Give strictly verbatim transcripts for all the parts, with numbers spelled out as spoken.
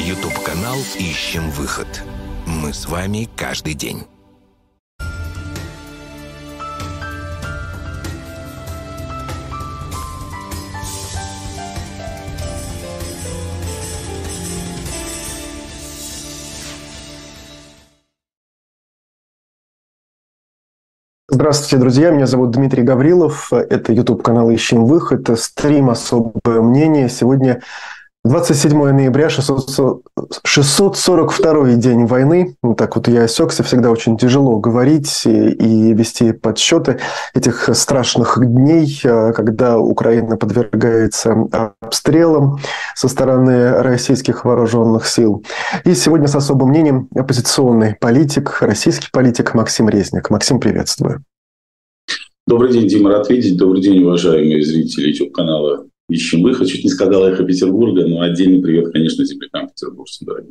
Ютуб-канал «Ищем выход». Мы с вами каждый день. Здравствуйте, друзья. Меня зовут Дмитрий Гаврилов. Это YouTube-канал «Ищем выход». Стрим «Особое мнение». Сегодня двадцать седьмое ноября, шестьсот сорок второй день войны. Вот так вот я осекся. Всегда очень тяжело говорить и вести подсчеты этих страшных дней, когда Украина подвергается обстрелам со стороны российских вооруженных сил. И сегодня с особым мнением оппозиционный политик, российский политик Максим Резник. Максим, приветствую. Добрый день, Дима, рад видеть. Добрый день, уважаемые зрители YouTube-канала «Ищем выход». Чуть не сказал «Эхо Петербурга», но отдельный привет, конечно, землякам петербургским дорогим.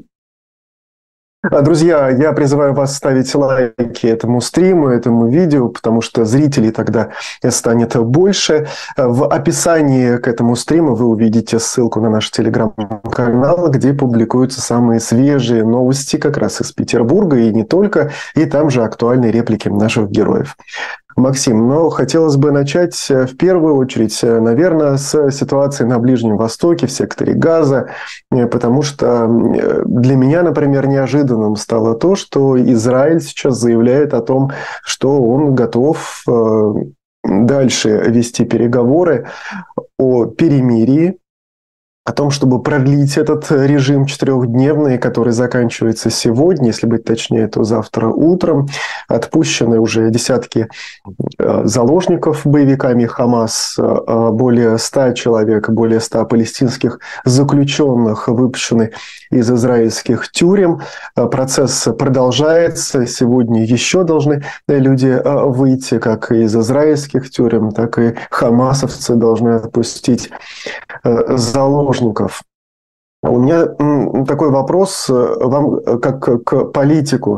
Друзья, я призываю вас ставить лайки этому стриму, этому видео, потому что зрителей тогда станет больше. В описании к этому стриму вы увидите ссылку на наш телеграм-канал, где публикуются самые свежие новости как раз из Петербурга и не только, и там же актуальные реплики наших героев. Максим, но хотелось бы начать в первую очередь, наверное, с ситуации на Ближнем Востоке, в секторе Газа, потому что для меня, например, неожиданным стало то, что Израиль сейчас заявляет о том, что он готов дальше вести переговоры о перемирии, о том, чтобы продлить этот режим четырехдневный, который заканчивается сегодня, если быть точнее, то завтра утром. Отпущены уже десятки заложников боевиками Хамас, более ста человек, более ста палестинских заключенных выпущены из израильских тюрем. Процесс продолжается. Сегодня еще должны люди выйти как из израильских тюрем, так и хамасовцы должны отпустить заложников. У меня такой вопрос вам как к политику.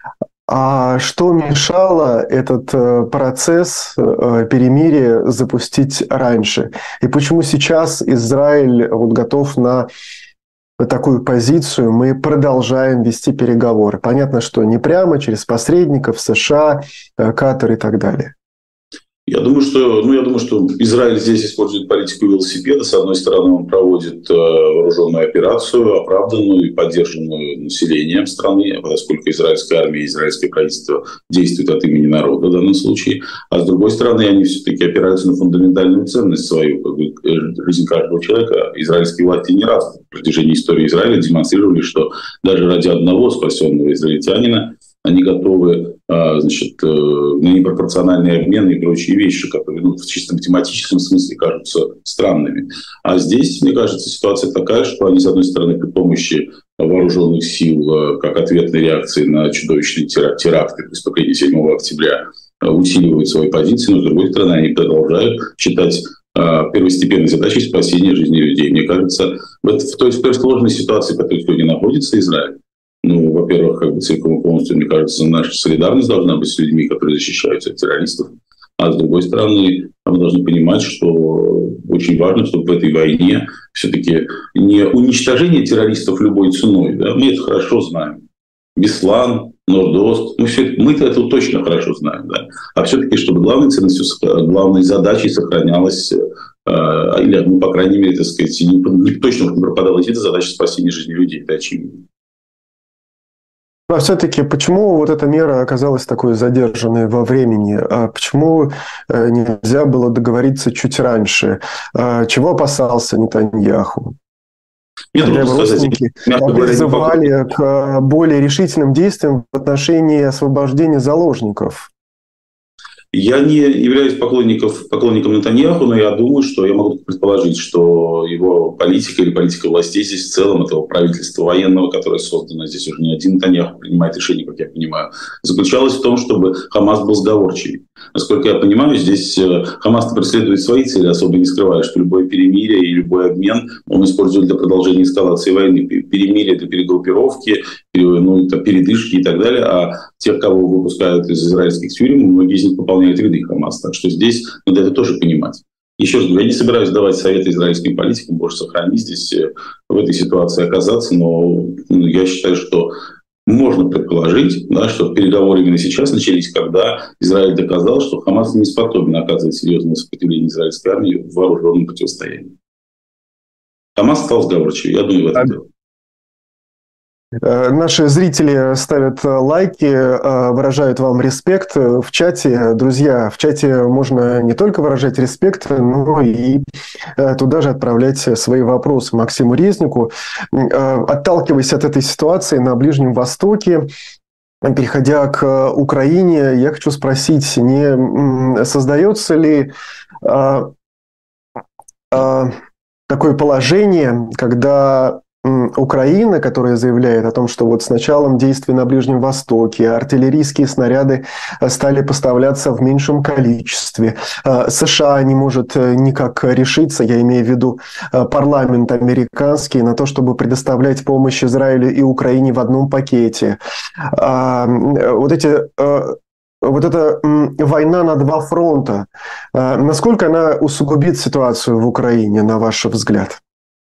А что мешало этот процесс перемирия запустить раньше? И почему сейчас Израиль вот готов на такую позицию? Мы продолжаем вести переговоры. Понятно, что не прямо, через посредников, США, Катар и так далее. Я думаю, что, ну, я думаю, что Израиль здесь использует политику велосипеда. С одной стороны, он проводит э, вооруженную операцию, оправданную и поддержанную населением страны, поскольку израильская армия и израильское правительство действуют от имени народа в данном случае. А с другой стороны, они все-таки опираются на фундаментальную ценность свою, как бы, жизнь каждого человека. Израильские власти не раз в протяжении истории Израиля демонстрировали, что даже ради одного спасенного израильтянина они готовы, значит, на непропорциональные обмены и прочие вещи, которые, ну, в чисто математическом смысле кажутся странными. А здесь, мне кажется, ситуация такая, что они, с одной стороны, при помощи вооруженных сил, как ответной реакции на чудовищные теракты, преступления седьмого октября, усиливают свои позиции, но, с другой стороны, они продолжают считать первостепенной задачей спасения жизни людей. Мне кажется, в, это, в, той, в той сложной ситуации, в которой сегодня находится Израиль, ну, во-первых, как бы целиком и полностью, мне кажется, наша солидарность должна быть с людьми, которые защищаются от террористов. А с другой стороны, мы должны понимать, что очень важно, чтобы в этой войне все-таки не уничтожение террористов любой ценой. Да? Мы это хорошо знаем. Беслан, Норд-Ост, мы, все, мы-то это точно хорошо знаем. Да? А все-таки, чтобы главной ценностью, главной задачей сохранялась, э, или, ну, по крайней мере, так сказать, не, не, точно не пропадала эта задача спасения жизни людей. Это очевидно. А все-таки почему вот эта мера оказалась такой задержанной во времени? А почему нельзя было договориться чуть раньше? А чего опасался Нетаньяху? Нет, его родственники призывали к более решительным действиям в отношении освобождения заложников. Я не являюсь поклонником, поклонником Нетаньяху, но я думаю, что я могу предположить, что его политика или политика властей здесь в целом, этого правительства военного, которое создано, здесь уже не один Нетаньяху принимает решение, как я понимаю, заключалась в том, чтобы Хамас был сговорчивее. Насколько я понимаю, здесь Хамас преследует свои цели, особо не скрывая, что любое перемирие и любой обмен он использует для продолжения эскалации войны. Перемирие для перегруппировки, ну, передышки и так далее. А тех, кого выпускают из израильских тюрем, многие из них пополняют ряды Хамас. Так что здесь надо это тоже понимать. Еще раз говорю, я не собираюсь давать советы израильским политикам, больше сохранить здесь в этой ситуации оказаться, но я считаю, что можно предположить, да, что переговоры именно сейчас начались, когда Израиль доказал, что Хамас не способен оказывать серьезное сопротивление израильской армии в вооруженном противостоянии. Хамас стал сговорчивее, я думаю, в этом дело. Наши зрители ставят лайки, выражают вам респект в чате. Друзья, в чате можно не только выражать респект, но и туда же отправлять свои вопросы Максиму Резнику. Отталкиваясь от этой ситуации на Ближнем Востоке, переходя к Украине, я хочу спросить, не создается ли такое положение, когда Украина, которая заявляет о том, что вот с началом действий на Ближнем Востоке артиллерийские снаряды стали поставляться в меньшем количестве. США не может никак решиться, я имею в виду парламент американский, на то, чтобы предоставлять помощь Израилю и Украине в одном пакете. Вот эти... Вот эта война на два фронта, насколько она усугубит ситуацию в Украине, на ваш взгляд?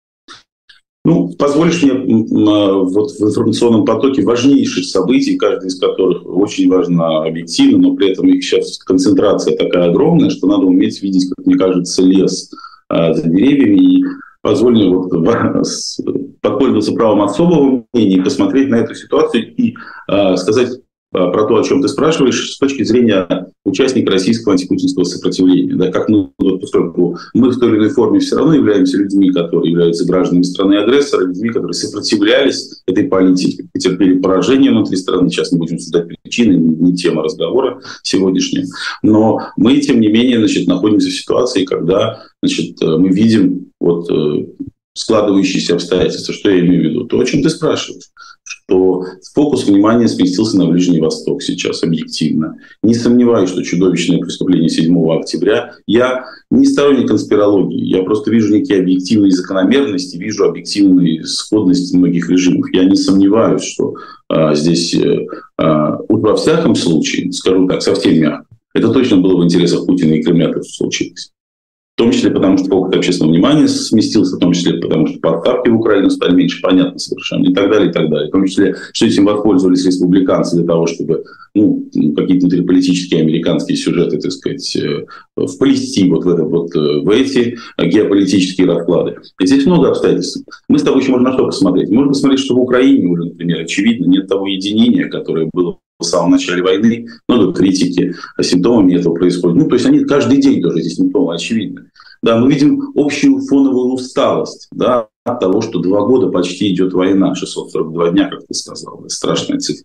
Ну, позволишь мне вот в информационном потоке важнейших событий, каждый из которых очень важно объективно, но при этом их сейчас концентрация такая огромная, что надо уметь видеть, как мне кажется, лес за деревьями. И позволь мне вот воспользоваться правом особого мнения, посмотреть на эту ситуацию и сказать про то, о чем ты спрашиваешь, с точки зрения участника российского антипутинского сопротивления. Да, как мы, вот, поскольку мы в той или иной форме все равно являемся людьми, которые являются гражданами страны-агрессора, людьми, которые сопротивлялись этой политике, потерпели поражение внутри страны. Сейчас мы будем обсуждать причины, не тема разговора сегодняшняя. Но мы, тем не менее, значит, находимся в ситуации, когда, значит, мы видим вот, складывающиеся обстоятельства. Что я имею в виду? То, о чем ты спрашиваешь. Что фокус внимания сместился на Ближний Восток сейчас объективно. Не сомневаюсь, что чудовищное преступление седьмого октября. Я не сторонник конспирологии. Я просто вижу некие объективные закономерности, вижу объективные сходности многих режимов. Я не сомневаюсь, что а, здесь а, во всяком случае, скажу так, совсем мягко, это точно было в интересах Путина и Кремля, то, что случилось. В том числе потому, что фокус общественного внимания сместился, в том числе потому, что поставки в Украину стали меньше, понятно совершенно, и так далее, и так далее. В том числе, что этим воспользовались республиканцы для того, чтобы ну, какие-то внутриполитические американские сюжеты, так сказать, вплести вот в, это, вот в эти геополитические расклады. И здесь много обстоятельств. Мы с тобой еще можем на что посмотреть. Можно посмотреть, что в Украине уже, например, очевидно, нет того единения, которое было в самом начале войны, много критики, а симптомами этого происходит. Ну, то есть они каждый день тоже эти симптомы очевидны. Да, мы видим общую фоновую усталость, да, от того, что два года почти идет война, шестьсот сорок два дня, как ты сказал, это страшная цифра.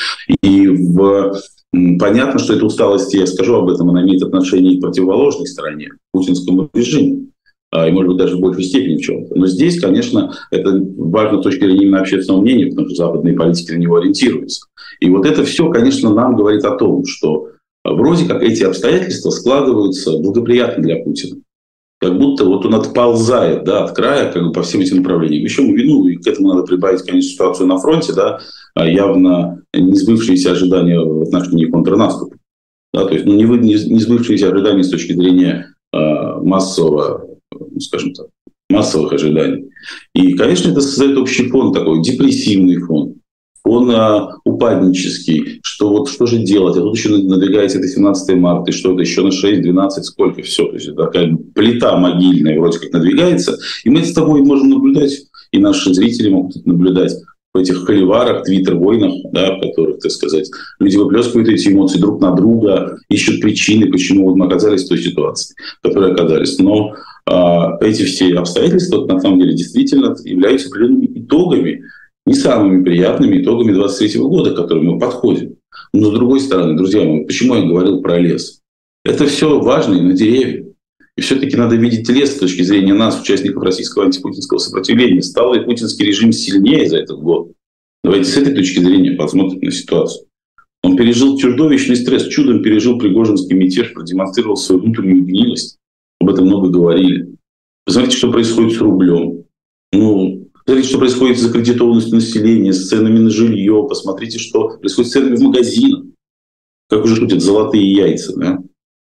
И в... понятно, что эта усталость, я скажу об этом, она имеет отношение и к противоположной стороне, к путинскому режиму. И, может быть, даже в большей степени в чем-то. Но здесь, конечно, это важно с точки зрения именно общественного мнения, потому что западные политики на него ориентируются. И вот это все, конечно, нам говорит о том, что вроде как эти обстоятельства складываются благоприятно для Путина. Как будто вот он отползает, да, от края как бы по всем этим направлениям. Еще мы видим, и к этому надо прибавить, конечно, ситуацию на фронте, да, явно не сбывшиеся ожидания в отношении контрнаступа. Да, то есть ну, не, вы, не, не сбывшиеся ожидания с точки зрения э, массового, скажем так, массовых ожиданий. И, конечно, это создает общий фон такой, депрессивный фон, фон а, упаднический, что вот что же делать, а тут еще надвигается это семнадцатое марта, и что это еще на шесть, двенадцать, сколько, все, то есть такая плита могильная вроде как надвигается, и мы с тобой можем наблюдать, и наши зрители могут наблюдать в этих холиварах, твиттер-войнах, да, в которых, так сказать, люди выплескивают эти эмоции друг на друга, ищут причины, почему вот мы оказались в той ситуации, в которой оказались. Но а, эти все обстоятельства, на самом деле, действительно являются определенными итогами, не самыми приятными итогами двадцать третьего года, к которым мы подходим. Но, с другой стороны, друзья мои, почему я говорил про лес? Это все важно и на деревья. И все-таки надо видеть лес с точки зрения нас, участников российского антипутинского сопротивления. Стал ли путинский режим сильнее за этот год? Давайте с этой точки зрения посмотрим на ситуацию. Он пережил чудовищный стресс, чудом пережил Пригожинский мятеж, продемонстрировал свою внутреннюю гнилость. Об этом много говорили. Посмотрите, что происходит с рублем. Ну, посмотрите, что происходит с закредитованностью населения, с ценами на жилье. Посмотрите, что происходит с ценами в магазинах. Как уже шутят, золотые яйца. Да?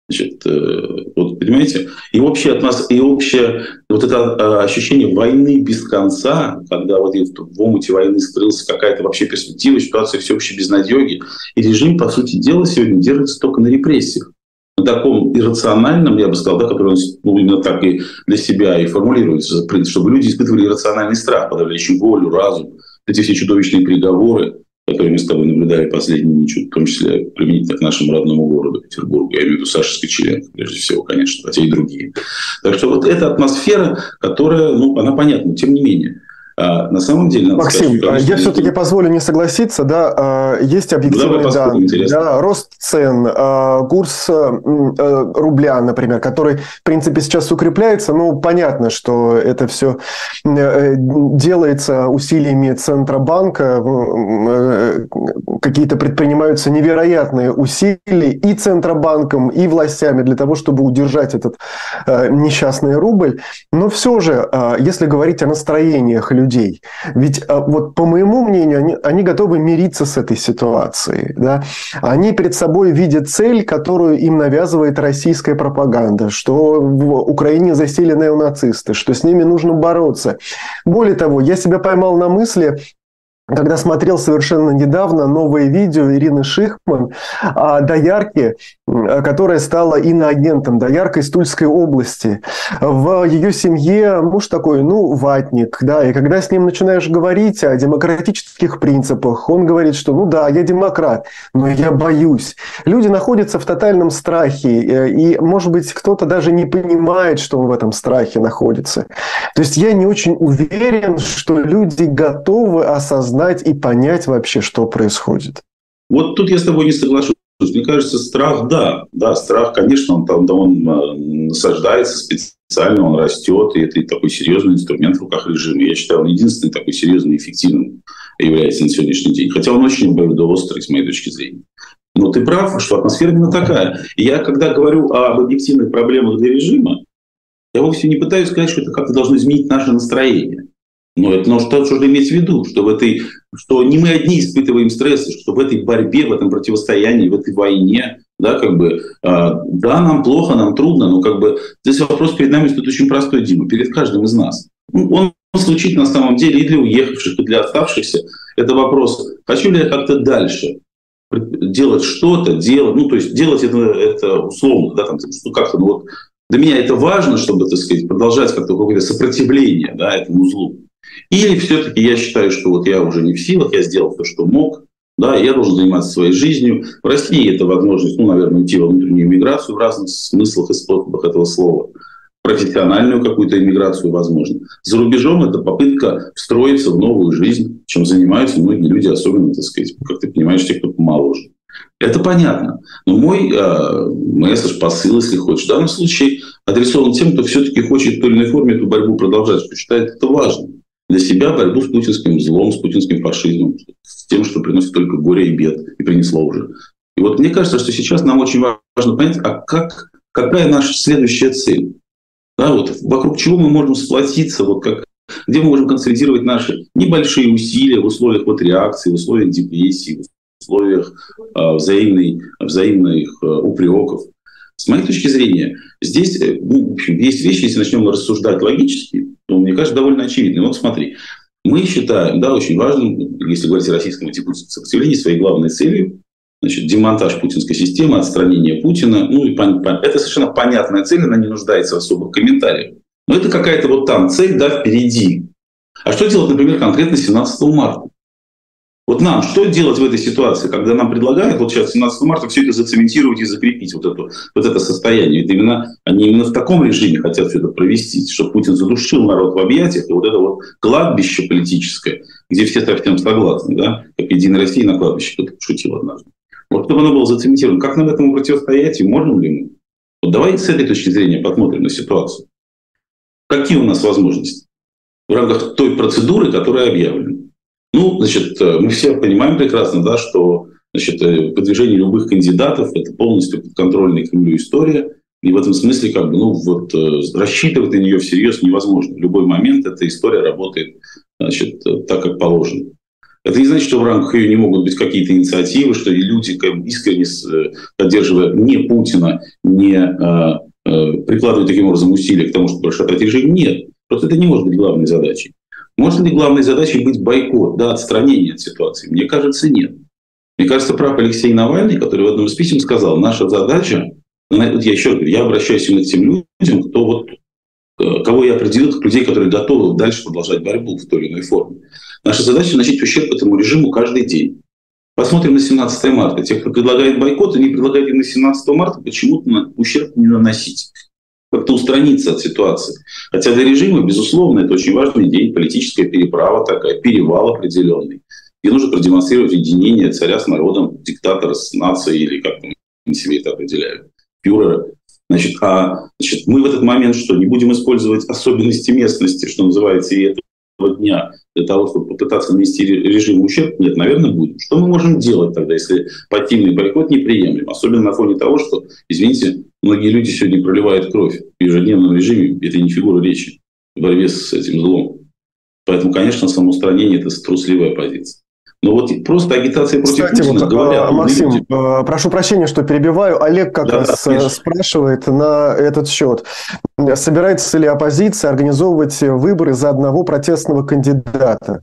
Значит, вот понимаете, и общее, атмос... и общее вот это ощущение войны без конца, когда вот в омуте войны скрылась какая-то вообще перспектива, ситуация всеобщей безнадёги, и режим, по сути дела, сегодня держится только на репрессиях. На таком иррациональном, я бы сказал, да, который он ну, именно так и для себя и формулируется, чтобы люди испытывали иррациональный страх, подавляющий волю, разум, эти все чудовищные приговоры, которые мы с тобой наблюдали последние ничего, в том числе применительно к нашему родному городу Петербургу. Я имею в виду Сашевский член, прежде всего, конечно, хотя и другие. Так что вот эта атмосфера, которая, ну, она понятна, тем не менее. А на самом деле, надо Максим, сказать, конечно, я все-таки позволю не согласиться, да, есть объективные ну, данные, да, рост цен, курс рубля, например, который, в принципе, сейчас укрепляется, ну, понятно, что это все делается усилиями Центробанка, какие-то предпринимаются невероятные усилия и Центробанком, и властями для того, чтобы удержать этот несчастный рубль, но все же, если говорить о настроениях людей, людей. Ведь вот по моему мнению, они, они готовы мириться с этой ситуацией. Да? Они перед собой видят цель, которую им навязывает российская пропаганда, что в Украине засели неонацисты, что с ними нужно бороться. Более того, я себя поймал на мысли, когда смотрел совершенно недавно новое видео Ирины Шихман о доярке, которая стала иноагентом, доярка из Тульской области. В ее семье муж такой, ну, ватник, да, и когда с ним начинаешь говорить о демократических принципах, он говорит, что, ну да, я демократ, но я боюсь. Люди находятся в тотальном страхе, и, может быть, кто-то даже не понимает, что он в этом страхе находится. То есть я не очень уверен, что люди готовы осознать и понять вообще, что происходит. Вот тут я с тобой не соглашусь. Мне кажется, страх, да. Да, страх, конечно, он, там, он насаждается специально, он растет, и это такой серьезный инструмент в руках режима. Я считаю, он единственный такой серьезный и эффективным является на сегодняшний день. Хотя он очень обоюдоострый, с моей точки зрения. Но ты прав, что атмосфера именно такая. И я, когда говорю об объективных проблемах для режима, я вовсе не пытаюсь сказать, что это как-то должно изменить наше настроение. Но это нужно, нужно иметь в виду, что, в этой, что не мы одни испытываем стрессы, что в этой борьбе, в этом противостоянии, в этой войне, да, как бы, э, да, нам плохо, нам трудно, но как бы здесь вопрос перед нами стоит очень простой, Дима, перед каждым из нас. Он, он случится на самом деле и для уехавших, и для оставшихся. Это вопрос, хочу ли я как-то дальше делать что-то, делать, ну, то есть делать это, это условно, да, там, что как-то, ну, вот, для меня это важно, чтобы, так сказать, продолжать как-то какое-то сопротивление, да, этому злу. Или все-таки я считаю, что вот я уже не в силах, я сделал то, что мог, да, я должен заниматься своей жизнью. В России это возможность, ну, наверное, уйти во внутреннюю миграцию в разных смыслах и способах этого слова. Профессиональную какую-то иммиграцию, возможно. За рубежом это попытка встроиться в новую жизнь, чем занимаются многие люди, особенно, так сказать, как ты понимаешь, те, кто помоложе. Это понятно. Но мой э, месседж, посыл, если хочешь, в данном случае адресован тем, кто все-таки хочет в той или иной форме эту борьбу продолжать, что считает это важным. Для себя борьбу с путинским злом, с путинским фашизмом, с тем, что приносит только горе и бед, и принесло уже. И вот мне кажется, что сейчас нам очень важно понять, а как, какая наша следующая цель? Да, вот, вокруг чего мы можем сплотиться, вот как, где мы можем консолидировать наши небольшие усилия в условиях вот реакции, в условиях депрессии, в условиях э, взаимной, взаимных э, упреков. С моей точки зрения, здесь, ну, в общем, есть вещи, если начнем рассуждать логически, то, мне кажется, довольно очевидно. Вот смотри, мы считаем, да, очень важным, если говорить о российском типе сопротивления, своей главной целью, значит, демонтаж путинской системы, отстранение Путина. Ну, и это совершенно понятная цель, она не нуждается в особых комментариях. Но это какая-то вот там цель, да, впереди. А что делать, например, конкретно семнадцатого марта? Вот нам что делать в этой ситуации, когда нам предлагают вот сейчас семнадцатого марта все это зацементировать и закрепить, вот, эту, вот это состояние? Ведь именно, они именно в таком режиме хотят все это провести, чтобы Путин задушил народ в объятиях, и вот это вот кладбище политическое, где все совсем согласны, да, как Единая Россия на кладбище, кто-то шутил однажды. Вот чтобы оно было зацементировано, как нам этому противостоять, и можем ли мы? Вот давай с этой точки зрения посмотрим на ситуацию. Какие у нас возможности в рамках той процедуры, которая объявлена? Ну, значит, мы все понимаем прекрасно, да, что, значит, выдвижение любых кандидатов – это полностью подконтрольная Кремлю история. И в этом смысле, как бы, ну, вот, рассчитывать на нее всерьез невозможно. В любой момент эта история работает, значит, так, как положено. Это не значит, что в рамках ее не могут быть какие-то инициативы, что и люди, искренне поддерживая не Путина, не э, э, прикладывают таким образом усилия к тому, чтобы расшатать режим. Нет. Просто это не может быть главной задачей. Может ли главной задачей быть бойкот, да, отстранение от ситуации? Мне кажется, нет. Мне кажется, прав Алексей Навальный, который в одном из писем сказал, наша задача, вот я еще говорю, я обращаюсь именно к тем людям, кто вот, кого я определил как людей, которые готовы дальше продолжать борьбу в той или иной форме. Наша задача наносить ущерб этому режиму каждый день. Посмотрим на семнадцатое марта. Те, кто предлагает бойкот, они предлагают им на семнадцатое марта почему-то ущерб не наносить. Как-то устраниться от ситуации. Хотя для режима, безусловно, это очень важный день, политическая переправа такая, перевал определенный. И нужно продемонстрировать единение царя с народом, диктатора с нацией, или как они себе это определяют, фюрера. Значит, а значит, мы в этот момент что, не будем использовать особенности местности, что называется, и этого дня, для того, чтобы попытаться нанести режиму ущерб? Нет, наверное, будем. Что мы можем делать тогда, если пассивный бойкот неприемлем? Особенно на фоне того, что, извините, многие люди сегодня проливают кровь в ежедневном режиме. Это не фигура речи в борьбе с этим злом. Поэтому, конечно, самоустранение – это трусливая позиция. Но вот просто агитация против Кстати, Путина, вот, говорят... Максим, люди... прошу прощения, что перебиваю. Олег как да, раз конечно. спрашивает на этот счет. Собирается ли оппозиция организовывать выборы за одного протестного кандидата?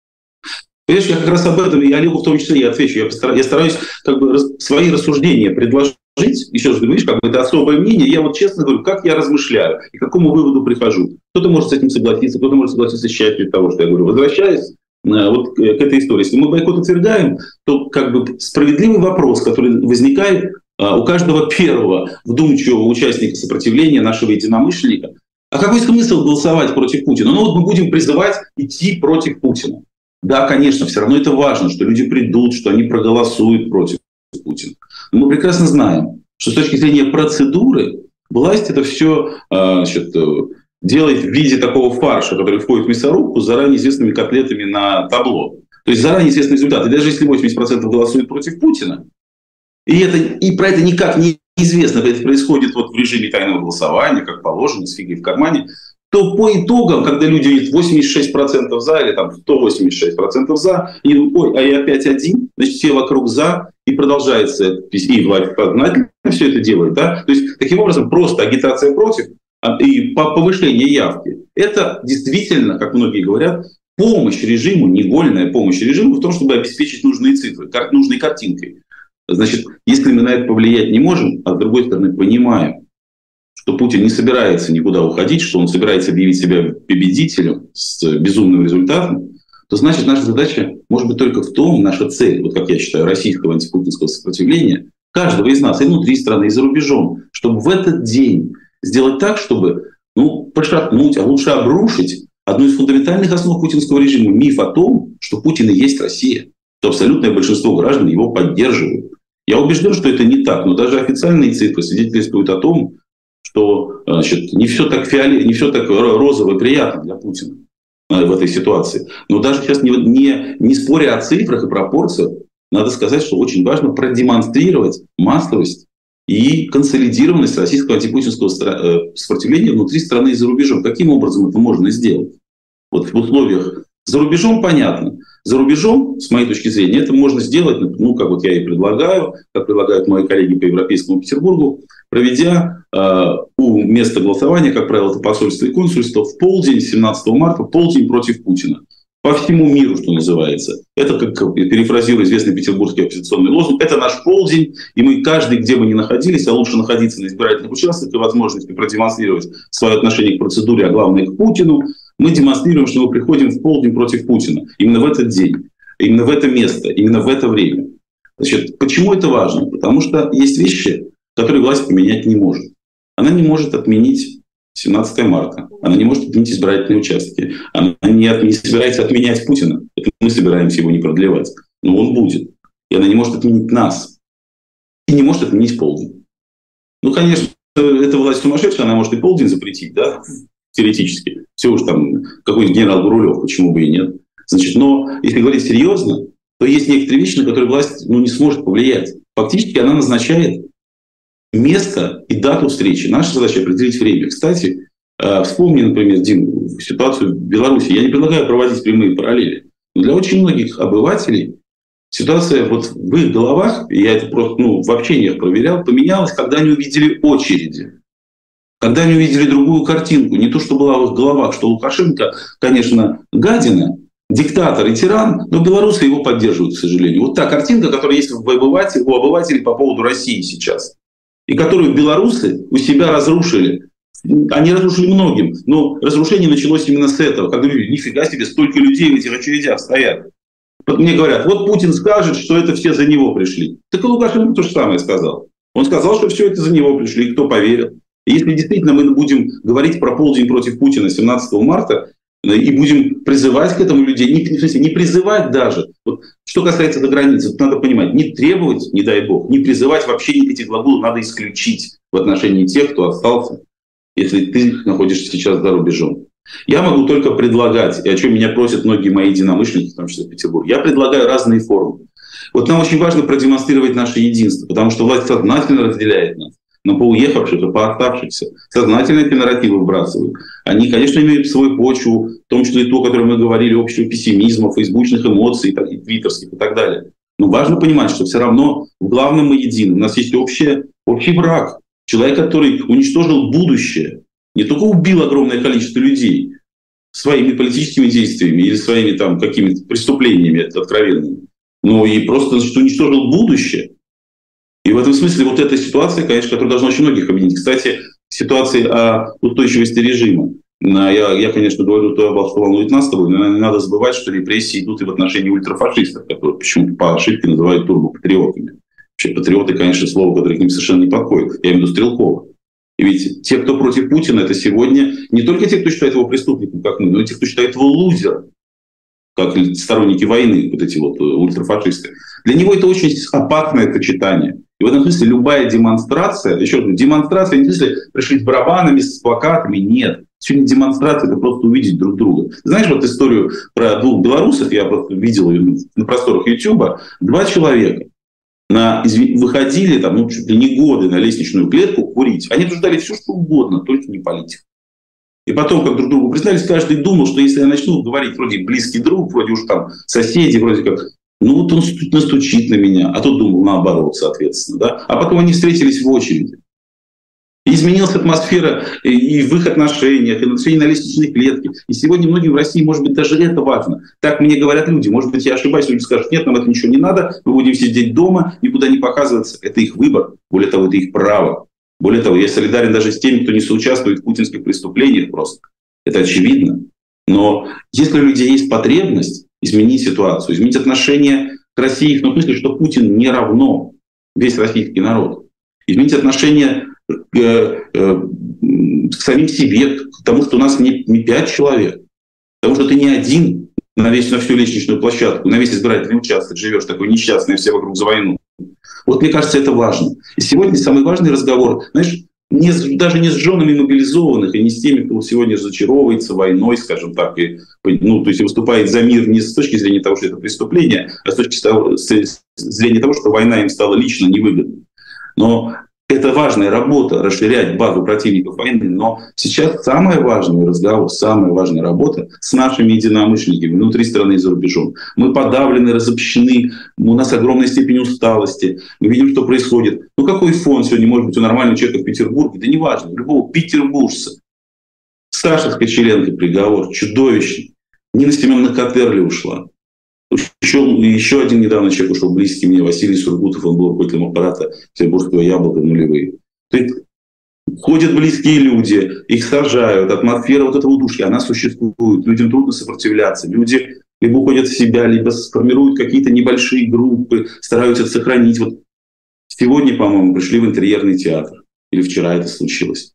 Понимаешь, я как раз об этом, и Олегу в том числе я отвечу. Я, постараюсь, я стараюсь как бы, свои рассуждения предложить. Еще раз говорю, видишь, как бы это особое мнение. Я вот честно говорю, как я размышляю и к какому выводу прихожу. Кто-то может с этим согласиться, кто-то может согласиться с частью того, что я говорю. Возвращаясь вот к этой истории. Если мы бойкот отвергаем, то как бы справедливый вопрос, который возникает у каждого первого вдумчивого участника сопротивления, нашего единомышленника. А какой смысл голосовать против Путина? Ну вот мы будем призывать идти против Путина. Да, конечно, все равно это важно, что люди придут, что они проголосуют против Путина. Но мы прекрасно знаем, что с точки зрения процедуры власть это все значит, делает в виде такого фарша, который входит в мясорубку с заранее известными котлетами на табло. То есть заранее известный результат. И даже если восемьдесят процентов голосуют против Путина, и, это, и про это никак не известно, это происходит вот в режиме тайного голосования, как положено, с фигой в кармане, то по итогам, когда люди видят восемьдесят шесть процентов за или там сто восемьдесят шесть процентов за, и ой, а я опять один, значит, все вокруг за, и продолжается это, и власть сознательно все это делает. Да? То есть, таким образом, просто агитация против и повышение явки. Это действительно, как многие говорят, помощь режиму, невольная помощь режиму в том, чтобы обеспечить нужные цифры, нужной картинкой. Значит, если мы на это повлиять не можем, а с другой стороны понимаем, что Путин не собирается никуда уходить, что он собирается объявить себя победителем с безумным результатом, то значит наша задача может быть только в том, наша цель, вот как я считаю, российского антипутинского сопротивления, каждого из нас, и внутри страны, и за рубежом, чтобы в этот день сделать так, чтобы ну, пошатнуть, а лучше обрушить одну из фундаментальных основ путинского режима, миф о том, что Путин и есть Россия, что абсолютное большинство граждан его поддерживают. Я убежден, что это не так, но даже официальные цифры свидетельствуют о том, что значит, не все так фиолет, не все так розово и приятно для Путина в этой ситуации. Но даже сейчас, не, не, не споря о цифрах и пропорциях, надо сказать, что очень важно продемонстрировать массовость и консолидированность российского антипутинского сопротивления внутри страны и за рубежом. Каким образом это можно сделать? Вот в условиях за рубежом понятно. За рубежом, с моей точки зрения, это можно сделать, ну, как вот я и предлагаю, как предлагают мои коллеги по Европейскому Петербургу, проведя э, у места голосования, как правило, это посольство и консульство, в полдень семнадцатого марта, полдень против Путина. По всему миру, что называется. Это, как перефразирую известный петербургский оппозиционный лозунг, это наш полдень, и мы каждый, где бы ни находились, а лучше находиться на избирательных участках и возможности продемонстрировать свое отношение к процедуре, а главное к Путину, мы демонстрируем, что мы приходим в полдень против Путина. Именно в этот день, именно в это место, именно в это время. Значит, почему это важно? Потому что есть вещи, которые власть поменять не может. Она не может отменить семнадцатое марта. Она не может отменить избирательные участки. Она не, от, не собирается отменять Путина. Это мы собираемся его не продлевать. Но он будет. И она не может отменить нас. И не может отменить полдень. Ну, конечно, эта власть сумасшедшая, она может и полдень запретить, да, теоретически. Все уж там какой-нибудь генерал Гурулев, почему бы и нет. Значит, но если говорить серьезно, то есть некоторые вещи, на которые власть ну, не сможет повлиять. Фактически она назначает место и дату встречи. Наша задача определить время. Кстати, вспомни, например, Дим, ситуацию в Беларуси. Я не предлагаю проводить прямые параллели. Но для очень многих обывателей ситуация вот в их головах, и я это просто ну, в общениях проверял, поменялась, когда они увидели очереди. Когда они увидели другую картинку, не то, что была в их головах, что Лукашенко, конечно, гадина, диктатор и тиран, но белорусы его поддерживают, к сожалению. Вот та картинка, которая есть в обыватель, у обывателей по поводу России сейчас. И которую белорусы у себя разрушили. Они разрушили многим, но разрушение началось именно с этого. Когда люди, нифига себе, столько людей в этих очередях стоят. Вот мне говорят, вот Путин скажет, что это все за него пришли. Так и Лукашенко то же самое сказал. Он сказал, что все это за него пришли, и кто поверил. И если действительно мы будем говорить про полдень против Путина семнадцатого марта и будем призывать к этому людей, не, в смысле, не призывать даже, вот, что касается до границы, вот надо понимать, не требовать, не дай бог, не призывать вообще эти глаголы надо исключить в отношении тех, кто остался, если ты находишься сейчас за рубежом. Я могу только предлагать, и о чем меня просят многие мои единомышленники, в том числе в Петербурге, я предлагаю разные формы. Вот нам очень важно продемонстрировать наше единство, потому что власть сознательно разделяет нас. Но по уехавших и по оставшихся сознательно эти нарративы вбрасывают. Они, конечно, имеют свою почву, в том числе и то, о котором мы говорили, общего пессимизма, фейсбучных эмоций, и твиттерских и так далее. Но важно понимать, что все равно в главном мы едины. У нас есть общее, общий враг. Человек, который уничтожил будущее, не только убил огромное количество людей своими политическими действиями или своими там какими-то преступлениями откровенными, но и просто значит, уничтожил будущее. И в этом смысле вот эта ситуация, конечно, которая должна очень многих объединить. Кстати, ситуации о устойчивости режима. Я, я конечно, говорю то, что волнует нас с тобой, но не надо забывать, что репрессии идут и в отношении ультрафашистов, которые почему-то по ошибке называют турбопатриотами. Вообще патриоты, конечно, слово, которое к ним совершенно не подходит. Я имею в виду Стрелкова. И ведь те, кто против Путина, это сегодня не только те, кто считает его преступником, как мы, но и те, кто считает его лузером, как сторонники войны, вот эти вот ультрафашисты. Для него это очень опасное сочетание. И в этом смысле любая демонстрация, еще раз, демонстрация не в смысле пришли с барабанами, с плакатами, нет. Сегодня демонстрация — это просто увидеть друг друга. Ты знаешь вот историю про двух белорусов, я просто видел ее на просторах Ютуба, два человека на, выходили там, ну, чуть ли не годы на лестничную клетку курить. Они обсуждали все, что угодно, только не политику. И потом, как друг другу признались, каждый думал, что если я начну говорить, вроде близкий друг, вроде уж там соседи, вроде как, ну вот он настучит на меня, а тот думал наоборот, соответственно. Да? А потом они встретились в очереди. И изменилась атмосфера и в их отношениях, и в отношении на лестничной клетке. И сегодня многим в России, может быть, даже это важно. Так мне говорят люди. Может быть, я ошибаюсь, люди скажут, нет, нам это ничего не надо, мы будем сидеть дома, никуда не показываться. Это их выбор. Более того, это их право. Более того, я солидарен даже с теми, кто не соучаствует в путинских преступлениях просто. Это очевидно. Но если у людей есть потребность изменить ситуацию, изменить отношение к России, в том смысле, что Путин не равно весь российский народ, изменить отношение к, к, к самим себе, к тому, что у нас не, не пять человек, потому что ты не один на, весь, на всю лестничную площадку, на весь избирательный участок живешь, такой несчастный, все вокруг за войну. Вот мне кажется, это важно. И сегодня самый важный разговор, знаешь, не с, даже не с женами мобилизованных и не с теми, кто сегодня разочаровывается войной, скажем так, и, ну, то есть выступает за мир не с точки зрения того, что это преступление, а с точки зрения того, что война им стала лично невыгодна. Но это важная работа, расширять базу противников войны, но сейчас самый важный разговор, самая важная работа с нашими единомышленниками внутри страны и за рубежом. Мы подавлены, разобщены, у нас огромная степень усталости, мы видим, что происходит. Ну какой фон сегодня может быть у нормального человека в Петербурге? Да неважно, у любого петербуржца. Саша Скочеленко приговор чудовищный. Нина Семеновна Катерли ушла. Еще, еще один недавно человек ушел, близкий мне, Василий Сургутов, он был руководителем аппарата Петербургского яблока нулевые. То есть ходят близкие люди, их сажают, атмосфера вот этого удушья, она существует, людям трудно сопротивляться, люди либо уходят в себя, либо сформируют какие-то небольшие группы, стараются это сохранить. Вот сегодня, по-моему, пришли в интерьерный театр, или вчера это случилось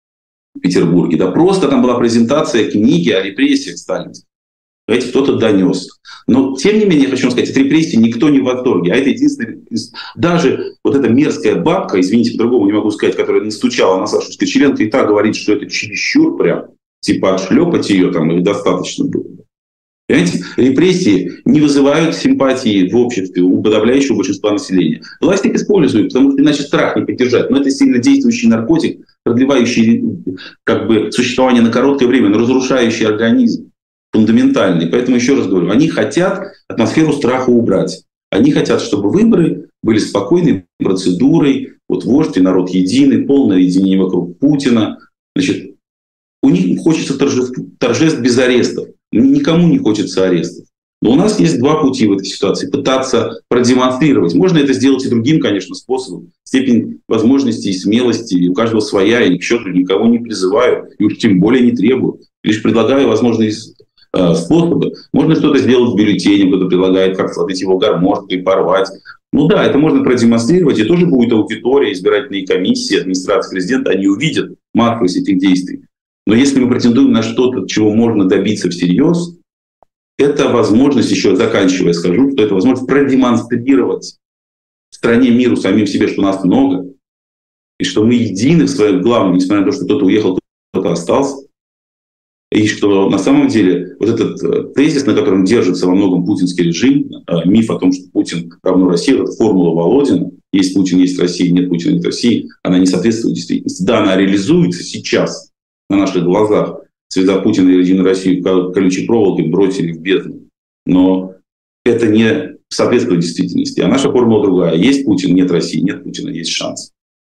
в Петербурге. Да просто там была презентация книги о репрессиях сталинских. Эти кто-то донес. Но, тем не менее, я хочу вам сказать, от репрессий никто не в восторге. А это единственное... Даже вот эта мерзкая бабка, извините, по-другому не могу сказать, которая настучала на Сашу Скочеленко, и та говорит, что это чересчур прям, типа отшлепать ее там их достаточно было. Понимаете? Репрессии не вызывают симпатии в обществе у подавляющего большинства населения. Власть их использует, потому что иначе страх не поддержать. Но это сильно действующий наркотик, продлевающий как бы существование на короткое время, но разрушающий организм. фундаментальный. Поэтому еще раз говорю, они хотят атмосферу страха убрать. Они хотят, чтобы выборы были спокойной процедурой, вот вождь и народ единый, полное единение вокруг Путина. Значит, у них хочется торжеств, торжеств без арестов. Никому не хочется арестов. Но у нас есть два пути в этой ситуации. Пытаться продемонстрировать. Можно это сделать и другим, конечно, способом. Степень возможностей и смелости у каждого своя. И к счету никого не призываю. И уж тем более не требую. Лишь предлагаю возможные э, способы. Можно что-то сделать с бюллетенем. Кто-то предлагает как сложить его гармошкой, порвать. Ну да, это можно продемонстрировать. И тоже будет аудитория, избирательные комиссии, администрация президента. Они увидят массовость этих действий. Но если мы претендуем на что-то, чего можно добиться всерьез, это возможность, еще заканчивая скажу, что это возможность продемонстрировать стране, миру, самим себе, что нас много, и что мы едины в своем главном, несмотря на то, что кто-то уехал, кто-то остался, и что на самом деле вот этот тезис, на котором держится во многом путинский режим, миф о том, что Путин равно Россия, это формула Володина, есть Путин, есть Россия, нет Путина, нет России, она не соответствует действительности. Да, она реализуется сейчас на наших глазах. Цвета Путина и Единую Россию колючей проволокой бросили в бездну. Но это не соответствует действительности. А наша формула другая. Есть Путин, нет России, нет Путина, есть шанс.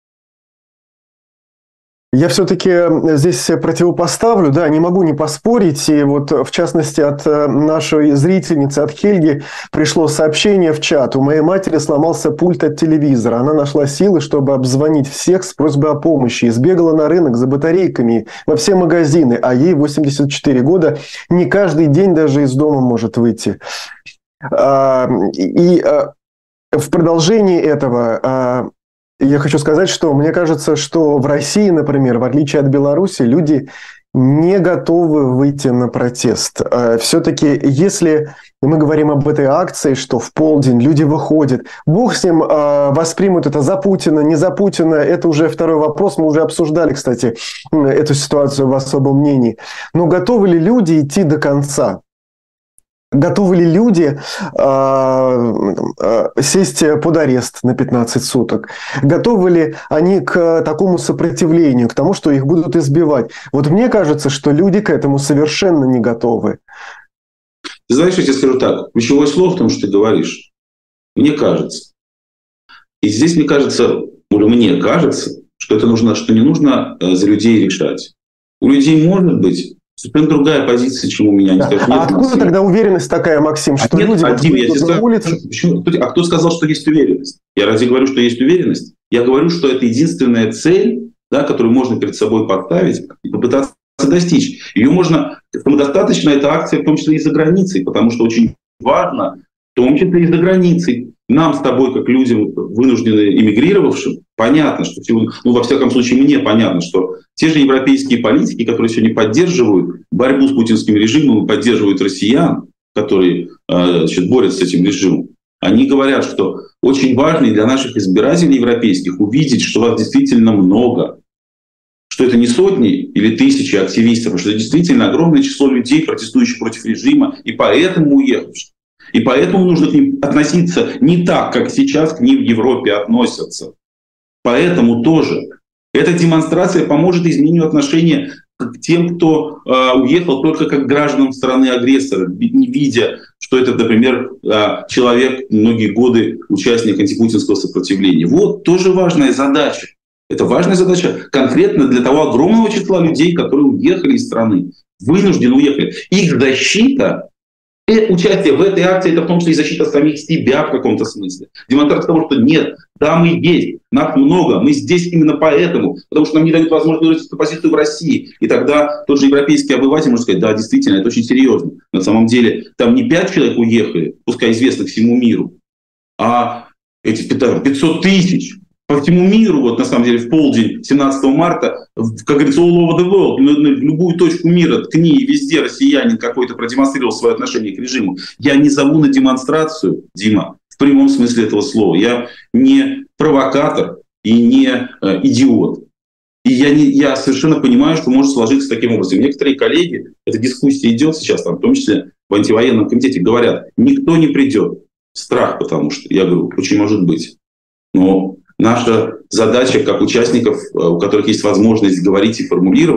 Я все-таки здесь противопоставлю, да, не могу не поспорить. И вот, в частности, от нашей зрительницы, от Хельги, пришло сообщение в чат. У моей матери сломался пульт от телевизора. Она нашла силы, чтобы обзвонить всех с просьбой о помощи. И сбегала на рынок за батарейками во все магазины. А ей восемьдесят четыре года. Не каждый день даже из дома может выйти. И в продолжении этого... Я хочу сказать, что мне кажется, что в России, например, в отличие от Беларуси, люди не готовы выйти на протест. Все-таки, если мы говорим об этой акции, что в полдень люди выходят, бог с ним, воспримут это за Путина, не за Путина, это уже второй вопрос. Мы уже обсуждали, кстати, эту ситуацию в особом мнении. Но готовы ли люди идти до конца? Готовы ли люди э, э, сесть под арест на пятнадцать суток? Готовы ли они к такому сопротивлению, к тому, что их будут избивать? Вот мне кажется, что люди к этому совершенно не готовы. Ты знаешь, я тебе скажу так. Ключевое слово в том, что ты говоришь. Мне кажется. И здесь, мне кажется, или мне кажется, что это нужно, что не нужно за людей решать. У людей может быть совершенно другая позиция, чем у меня. Да. Скажут, а откуда Максим? Тогда уверенность такая, Максим, что а нет, люди... А, Дим, я тебе улице... Почему? А кто сказал, что есть уверенность? Я разве говорю, что есть уверенность? Я говорю, что это единственная цель, да, которую можно перед собой поставить и попытаться достичь. Ее можно... Самодостаточно эта акция, в том числе и за границей, потому что очень важно, в том числе и за границей, нам с тобой, как людям, вынуждены эмигрировавшим, понятно, что, ну, во всяком случае, мне понятно, что те же европейские политики, которые сегодня поддерживают борьбу с путинским режимом и поддерживают россиян, которые значит, борются с этим режимом, они говорят, что очень важно для наших избирателей европейских увидеть, что вас действительно много, что это не сотни или тысячи активистов, а что это действительно огромное число людей, протестующих против режима, и поэтому уехавших. И поэтому нужно к ним относиться не так, как сейчас к ним в Европе относятся. Поэтому тоже эта демонстрация поможет изменению отношения к тем, кто э, уехал только как гражданам страны-агрессора, не видя, что это, например, э, человек, многие годы участник антипутинского сопротивления. Вот тоже важная задача. Это важная задача конкретно для того огромного числа людей, которые уехали из страны, вынуждены уехали. Их защита... И участие в этой акции — это в том числе и защита самих себя в каком-то смысле. Демонстрация того, что нет, да, мы есть, нас много, мы здесь именно поэтому, потому что нам не дают возможность выразить эту позицию в России. И тогда тот же европейский обыватель может сказать, да, действительно, это очень серьезно. На самом деле там не пять человек уехали, пускай известно всему миру, а эти пятьсот тысяч. По всему миру, вот на самом деле, в полдень семнадцатого марта, как говорится, all over the world, в любую точку мира ткни, и везде россиянин какой-то продемонстрировал свое отношение к режиму. Я не зову на демонстрацию, Дима, в прямом смысле этого слова. Я не провокатор и не э, идиот. И я, не, я совершенно понимаю, что может сложиться таким образом. Некоторые коллеги, эта дискуссия идет сейчас, там, в том числе в антивоенном комитете, говорят, никто не придет. Страх, потому что, я говорю, очень может быть. Но наша задача, как участников, у которых есть возможность говорить и формулировать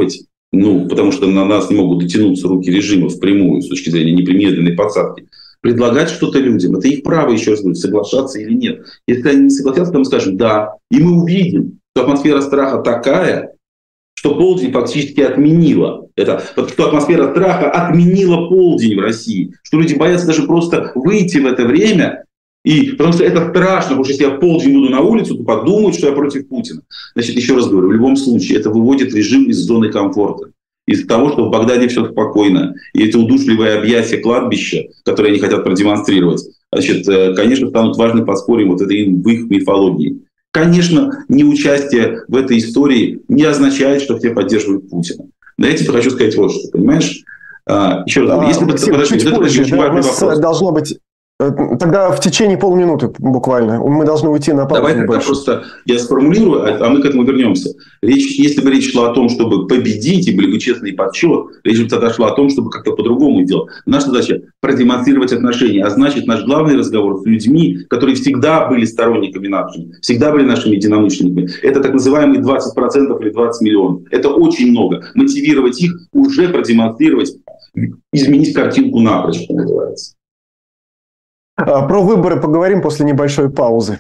ну, потому что на нас не могут дотянуться руки режима впрямую с точки зрения непремедленной подсадки, предлагать что-то людям. Это их право, еще раз говорю, соглашаться или нет. Если они не согласятся, то мы скажем «да». И мы увидим, что атмосфера страха такая, что полдень фактически отменила. Это, что атмосфера страха отменила полдень в России. Что люди боятся даже просто выйти в это время. И, потому что это страшно, потому что если я в полдень буду на улицу, то подумают, что я против Путина. Значит, еще раз говорю, в любом случае это выводит режим из зоны комфорта. Из того, что в Багдаде все спокойно. И эти удушливые объятия кладбища, которые они хотят продемонстрировать, значит, конечно, станут важным подспорьем вот этой, в их мифологии. Конечно, неучастие в этой истории не означает, что все поддерживают Путина. На этим я хочу сказать вот что, понимаешь? А, еще раз говорю, если а, бы... Максим, подожди, чуть это позже, очень да, важный у нас вопрос. Должно быть... Тогда в течение полуминуты буквально. Мы должны уйти на паузу. Давай тогда просто я сформулирую, а мы к этому вернемся. Речь, если бы речь шла о том, чтобы победить, и были бы честный подсчет, речь бы тогда шла о том, чтобы как-то по-другому сделать. Наша задача – продемонстрировать отношения. А значит, наш главный разговор с людьми, которые всегда были сторонниками НАТО, всегда были нашими единомышленниками. Это так называемые двадцать процентов или двадцать миллионов. Это очень много. Мотивировать их, уже продемонстрировать, изменить картинку напрочь, что называется. Про выборы поговорим после небольшой паузы.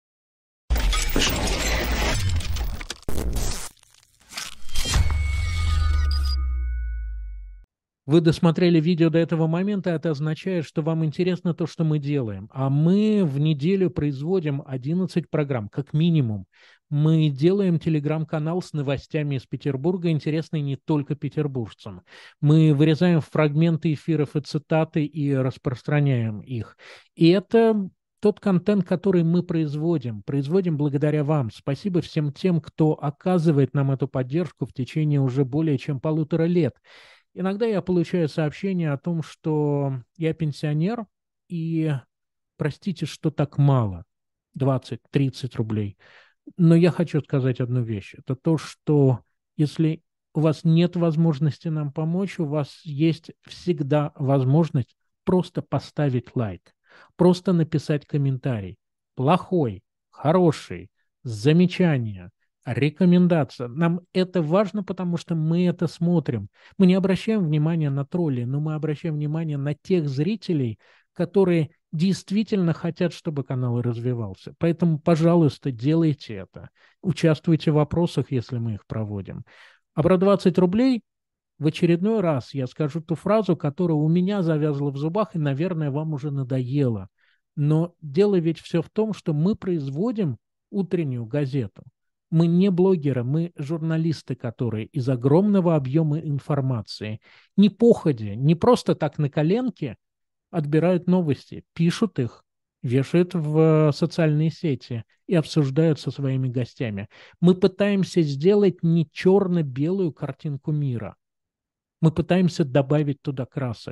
Вы досмотрели видео до этого момента, это означает, что вам интересно то, что мы делаем. А мы в неделю производим одиннадцать программ, как минимум. Мы делаем телеграм-канал с новостями из Петербурга, интересные не только петербуржцам. Мы вырезаем фрагменты эфиров и цитаты и распространяем их. И это тот контент, который мы производим. Производим благодаря вам. Спасибо всем тем, кто оказывает нам эту поддержку в течение уже более чем полутора лет. Иногда я получаю сообщение о том, что я пенсионер, и простите, что так мало, двадцать-тридцать рублей. Но я хочу сказать одну вещь. Это то, что если у вас нет возможности нам помочь, у вас есть всегда возможность просто поставить лайк, просто написать комментарий. Плохой, хороший, замечание, рекомендация. Нам это важно, потому что мы это смотрим. Мы не обращаем внимания на тролли, но мы обращаем внимание на тех зрителей, которые действительно хотят, чтобы канал развивался. Поэтому, пожалуйста, делайте это. Участвуйте в вопросах, если мы их проводим. А про двадцать рублей в очередной раз я скажу ту фразу, которая у меня завязла в зубах и, наверное, вам уже надоела. Но дело ведь все в том, что мы производим утреннюю газету. Мы не блогеры, мы журналисты, которые из огромного объема информации, не походя, не просто так на коленке, отбирают новости, пишут их, вешают в социальные сети и обсуждают со своими гостями. Мы пытаемся сделать не черно-белую картинку мира. Мы пытаемся добавить туда красок.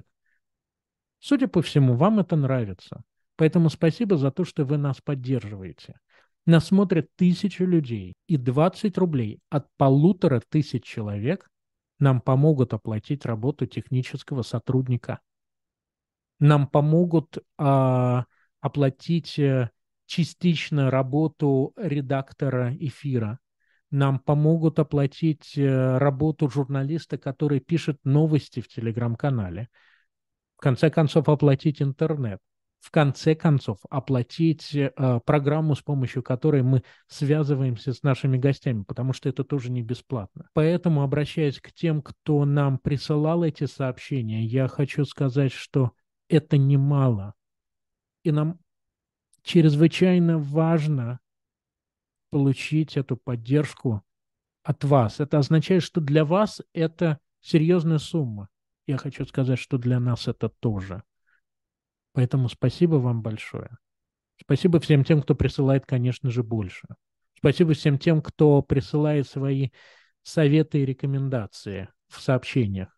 Судя по всему, вам это нравится. Поэтому спасибо за то, что вы нас поддерживаете. Нас смотрят тысячи людей, и двадцать рублей от полутора тысяч человек нам помогут оплатить работу технического сотрудника. Нам помогут а, оплатить частично работу редактора эфира. Нам помогут оплатить работу журналиста, который пишет новости в телеграм-канале. В конце концов, оплатить интернет. В конце концов, оплатить э, программу, с помощью которой мы связываемся с нашими гостями, потому что это тоже не бесплатно. Поэтому, обращаясь к тем, кто нам присылал эти сообщения, я хочу сказать, что это немало. И нам чрезвычайно важно получить эту поддержку от вас. Это означает, что для вас это серьезная сумма. Я хочу сказать, что для нас это тоже. Поэтому спасибо вам большое. Спасибо всем тем, кто присылает, конечно же, больше. Спасибо всем тем, кто присылает свои советы и рекомендации в сообщениях.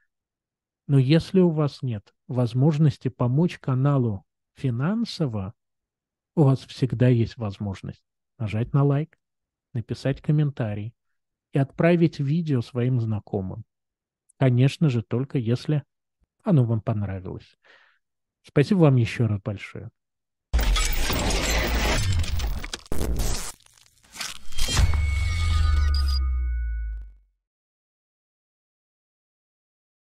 Но если у вас нет возможности помочь каналу финансово, у вас всегда есть возможность нажать на лайк, написать комментарий и отправить видео своим знакомым. Конечно же, только если оно вам понравилось. Спасибо вам еще раз большое.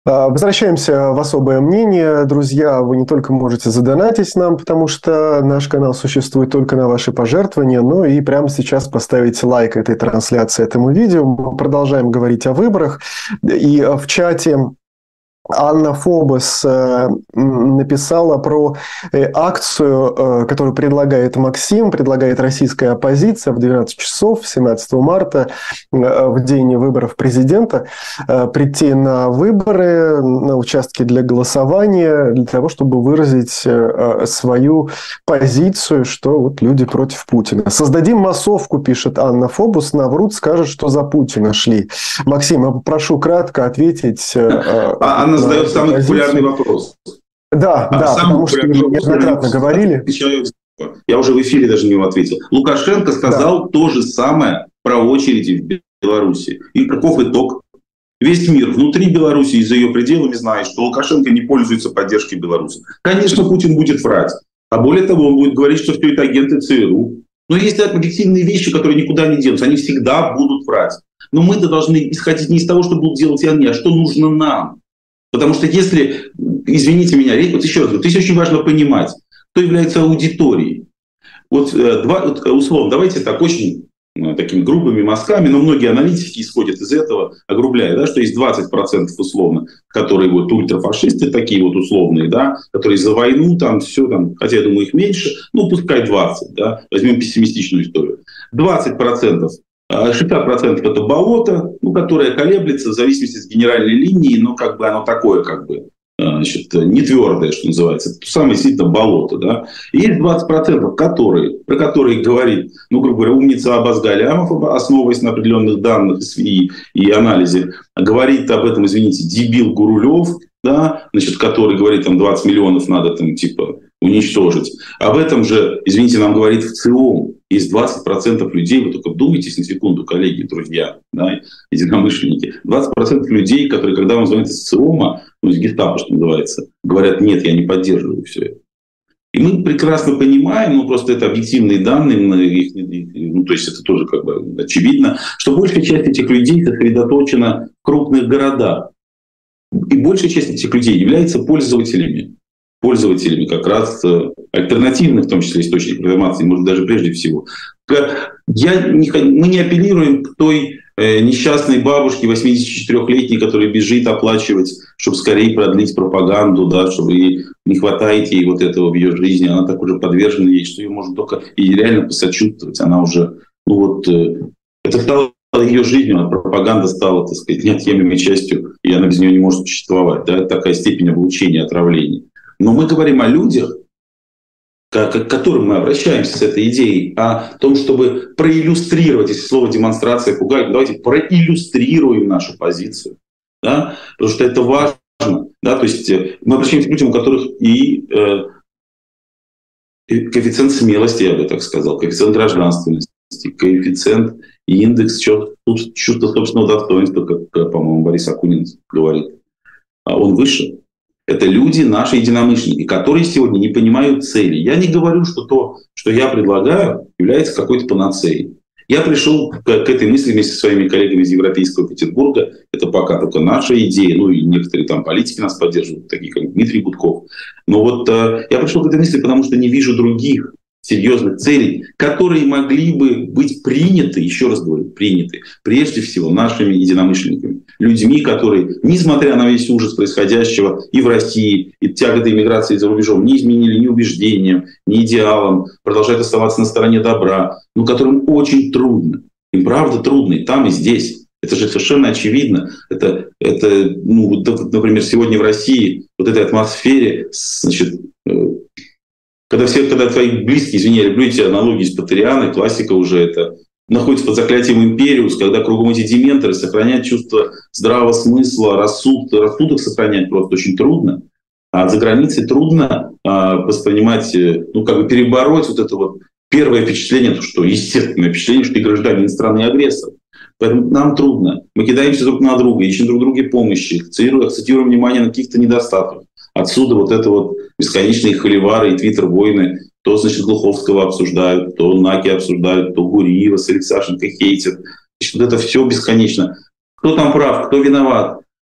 Возвращаемся в особое мнение. Друзья, вы не только можете задонатить нам, потому что наш канал существует только на ваши пожертвования, но и прямо сейчас поставить лайк этой трансляции, этому видео. Мы продолжаем говорить о выборах. И в чате Анна Фобос написала про акцию, которую предлагает Максим, предлагает российская оппозиция в двенадцать часов семнадцатого марта, в день выборов президента, прийти на выборы, на участки для голосования, для того, чтобы выразить свою позицию, что вот люди против Путина. Создадим массовку, пишет Анна Фобос, наврут, скажут, что за Путина шли. Максим, я попрошу кратко ответить. Она задает самый позицию. Популярный вопрос. Да, а да, потому что уже неоднократно говорили. Я уже в эфире даже не его ответил. Лукашенко сказал да. то же самое про очереди в Беларуси. И каков итог? Весь мир внутри Беларуси и за ее пределами знает, что Лукашенко не пользуется поддержкой Беларуси. Конечно, Путин будет врать. А более того, он будет говорить, что все это агенты ЦРУ. Но есть объективные вещи, которые никуда не денутся. Они всегда будут врать. Но мы-то должны исходить не из того, что будут делать они, а что нужно нам. Потому что если, извините меня, вот еще раз, здесь очень важно понимать, кто является аудиторией. Вот, два, вот условно, давайте так очень такими грубыми мазками, но многие аналитики исходят из этого, огрубляя, да, что есть двадцать процентов условно, которые вот ультрафашисты такие вот условные, да, которые за войну там все там, хотя я думаю их меньше, ну пускай двадцать, да, возьмем пессимистичную историю. двадцать процентов шестьдесят процентов это болото, ну, которое колеблется в зависимости от генеральной линии, но как бы оно такое, как бы, значит, не твердое, что называется. Это то самое действительно болото. Да? И есть двадцать процентов, которые, про которые говорит, ну, грубо говоря, умница Аббас Галямов, основываясь на определенных данных и, и анализе, говорит об этом, извините, дебил Гурулев, да, значит, который говорит, там, двадцать миллионов надо там, типа, уничтожить. Об этом же, извините, нам говорит ВЦИОМ. Есть двадцать процентов людей, вы только вдумайтесь на секунду, коллеги, друзья, да, единомышленники, двадцать процентов людей, которые, когда вам звонят из ЦИОМа, ну, из гестапо, что называется, говорят, нет, я не поддерживаю все это. И мы прекрасно понимаем, ну, просто это объективные данные, ну, то есть это тоже как бы очевидно, что большая часть этих людей сосредоточена в крупных городах. И большая часть этих людей является пользователями. пользователями как раз альтернативных, в том числе, источников информации, может, даже прежде всего. Я не, мы не апеллируем к той э, несчастной бабушке восьмидесятичетырёхлетней, которая бежит оплачивать, чтобы скорее продлить пропаганду, да, чтобы ей не хватает ей вот этого в ее жизни, она так уже подвержена ей, что ее можно только и реально посочувствовать. Она уже, ну вот, э, это стало ее жизнью, а пропаганда стала, так сказать, неотъемлемой частью, и она без нее не может существовать. Да? Это такая степень облучения, отравления. Но мы говорим о людях, к которым мы обращаемся с этой идеей, о том, чтобы проиллюстрировать, если слово «демонстрация» пугает, давайте проиллюстрируем нашу позицию, да? Потому что это важно. Да? То есть мы обращаемся к людям, у которых и э, коэффициент смелости, я бы так сказал, коэффициент гражданственности, коэффициент и индекс чувства собственного достоинства, как, по-моему, Борис Акунин говорит, он выше. Это люди, наши единомышленники, которые сегодня не понимают цели. Я не говорю, что то, что я предлагаю, является какой-то панацеей. Я пришел к, к этой мысли вместе со своими коллегами из Европейского Петербурга. Это пока только наша идея. Ну и некоторые там политики нас поддерживают, такие как Дмитрий Гудков. Но вот э, я пришел к этой мысли, потому что не вижу других серьезных целей, которые могли бы быть приняты, еще раз говорю, приняты, прежде всего нашими единомышленниками, людьми, которые, несмотря на весь ужас происходящего и в России, и тяготы иммиграции за рубежом, не изменили ни убеждениям, ни идеалам, продолжают оставаться на стороне добра, но которым очень трудно. Им правда трудно и там, и здесь. Это же совершенно очевидно. Это, это ну, например, сегодня в России вот этой атмосфере, значит, Когда, все, когда твои близкие, извини, я люблю эти аналогии с Патерианой, классика уже это, находится под заклятием империус, когда кругом эти дементоры, сохранять чувство здравого смысла, рассудок, рассудок сохранять просто очень трудно. А за границей трудно а, воспринимать, ну как бы перебороть вот это вот первое впечатление, то, что естественное впечатление, что ты гражданин страны-агрессор. Поэтому нам трудно. Мы кидаемся друг на друга, ищем друг друге помощи, акцентируем, акцентируем внимание на каких-то недостатках. Отсюда вот это вот бесконечные холивары и твиттер-войны. То, значит, Глуховского обсуждают, то Наки обсуждают, то Гуриева с Алексашенко хейтят. Значит, вот это все бесконечно. Кто там прав, кто виноват?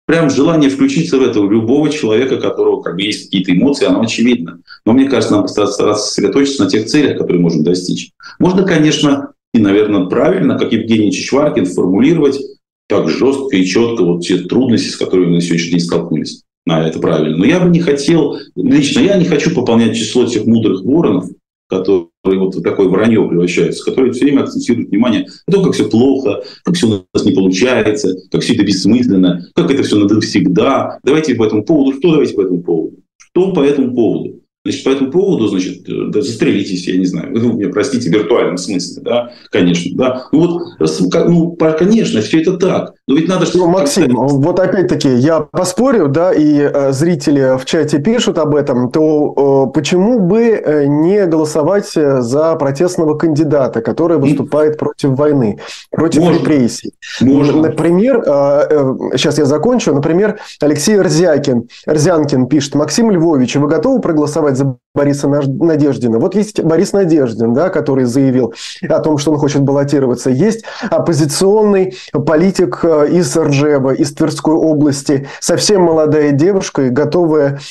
прям желание включиться в это у любого человека, у которого как бы есть какие-то эмоции, оно очевидно. Но мне кажется, нам стараться сосредоточиться на тех целях, которые можем достичь. Можно, конечно, и, наверное, правильно, как Евгений Чичваркин, формулировать так жестко и четко вот те трудности, с которыми мы на сегодняшний день столкнулись. А, это правильно. Но я бы не хотел, лично я не хочу пополнять число тех мудрых воронов, которые вот в такое вранье превращаются, которые все время акцентируют внимание на том, как все плохо, как все у нас не получается, как все это бессмысленно, как это все надо всегда. Давайте по этому поводу. Что давайте по этому поводу? Что по этому поводу? Значит, по этому поводу, значит, да, застрелитесь, я не знаю, вы меня простите, в виртуальном смысле, да, конечно, да. Ну вот, ну, конечно, все это так. Но ведь надо... Ну, Максим, вот опять-таки, я поспорю, да, и э, зрители в чате пишут об этом, то э, почему бы не голосовать за протестного кандидата, который выступает против войны, против Можно. репрессий? Можно. Например, э, э, сейчас я закончу, например, Алексей Рзякин, Рзянкин пишет: Максим Львович, вы готовы проголосовать за Бориса Надеждина? Вот есть Борис Надеждин, да, который заявил о том, что он хочет баллотироваться. Есть оппозиционный политик из Ржева, из Тверской области, совсем молодая девушка, готовая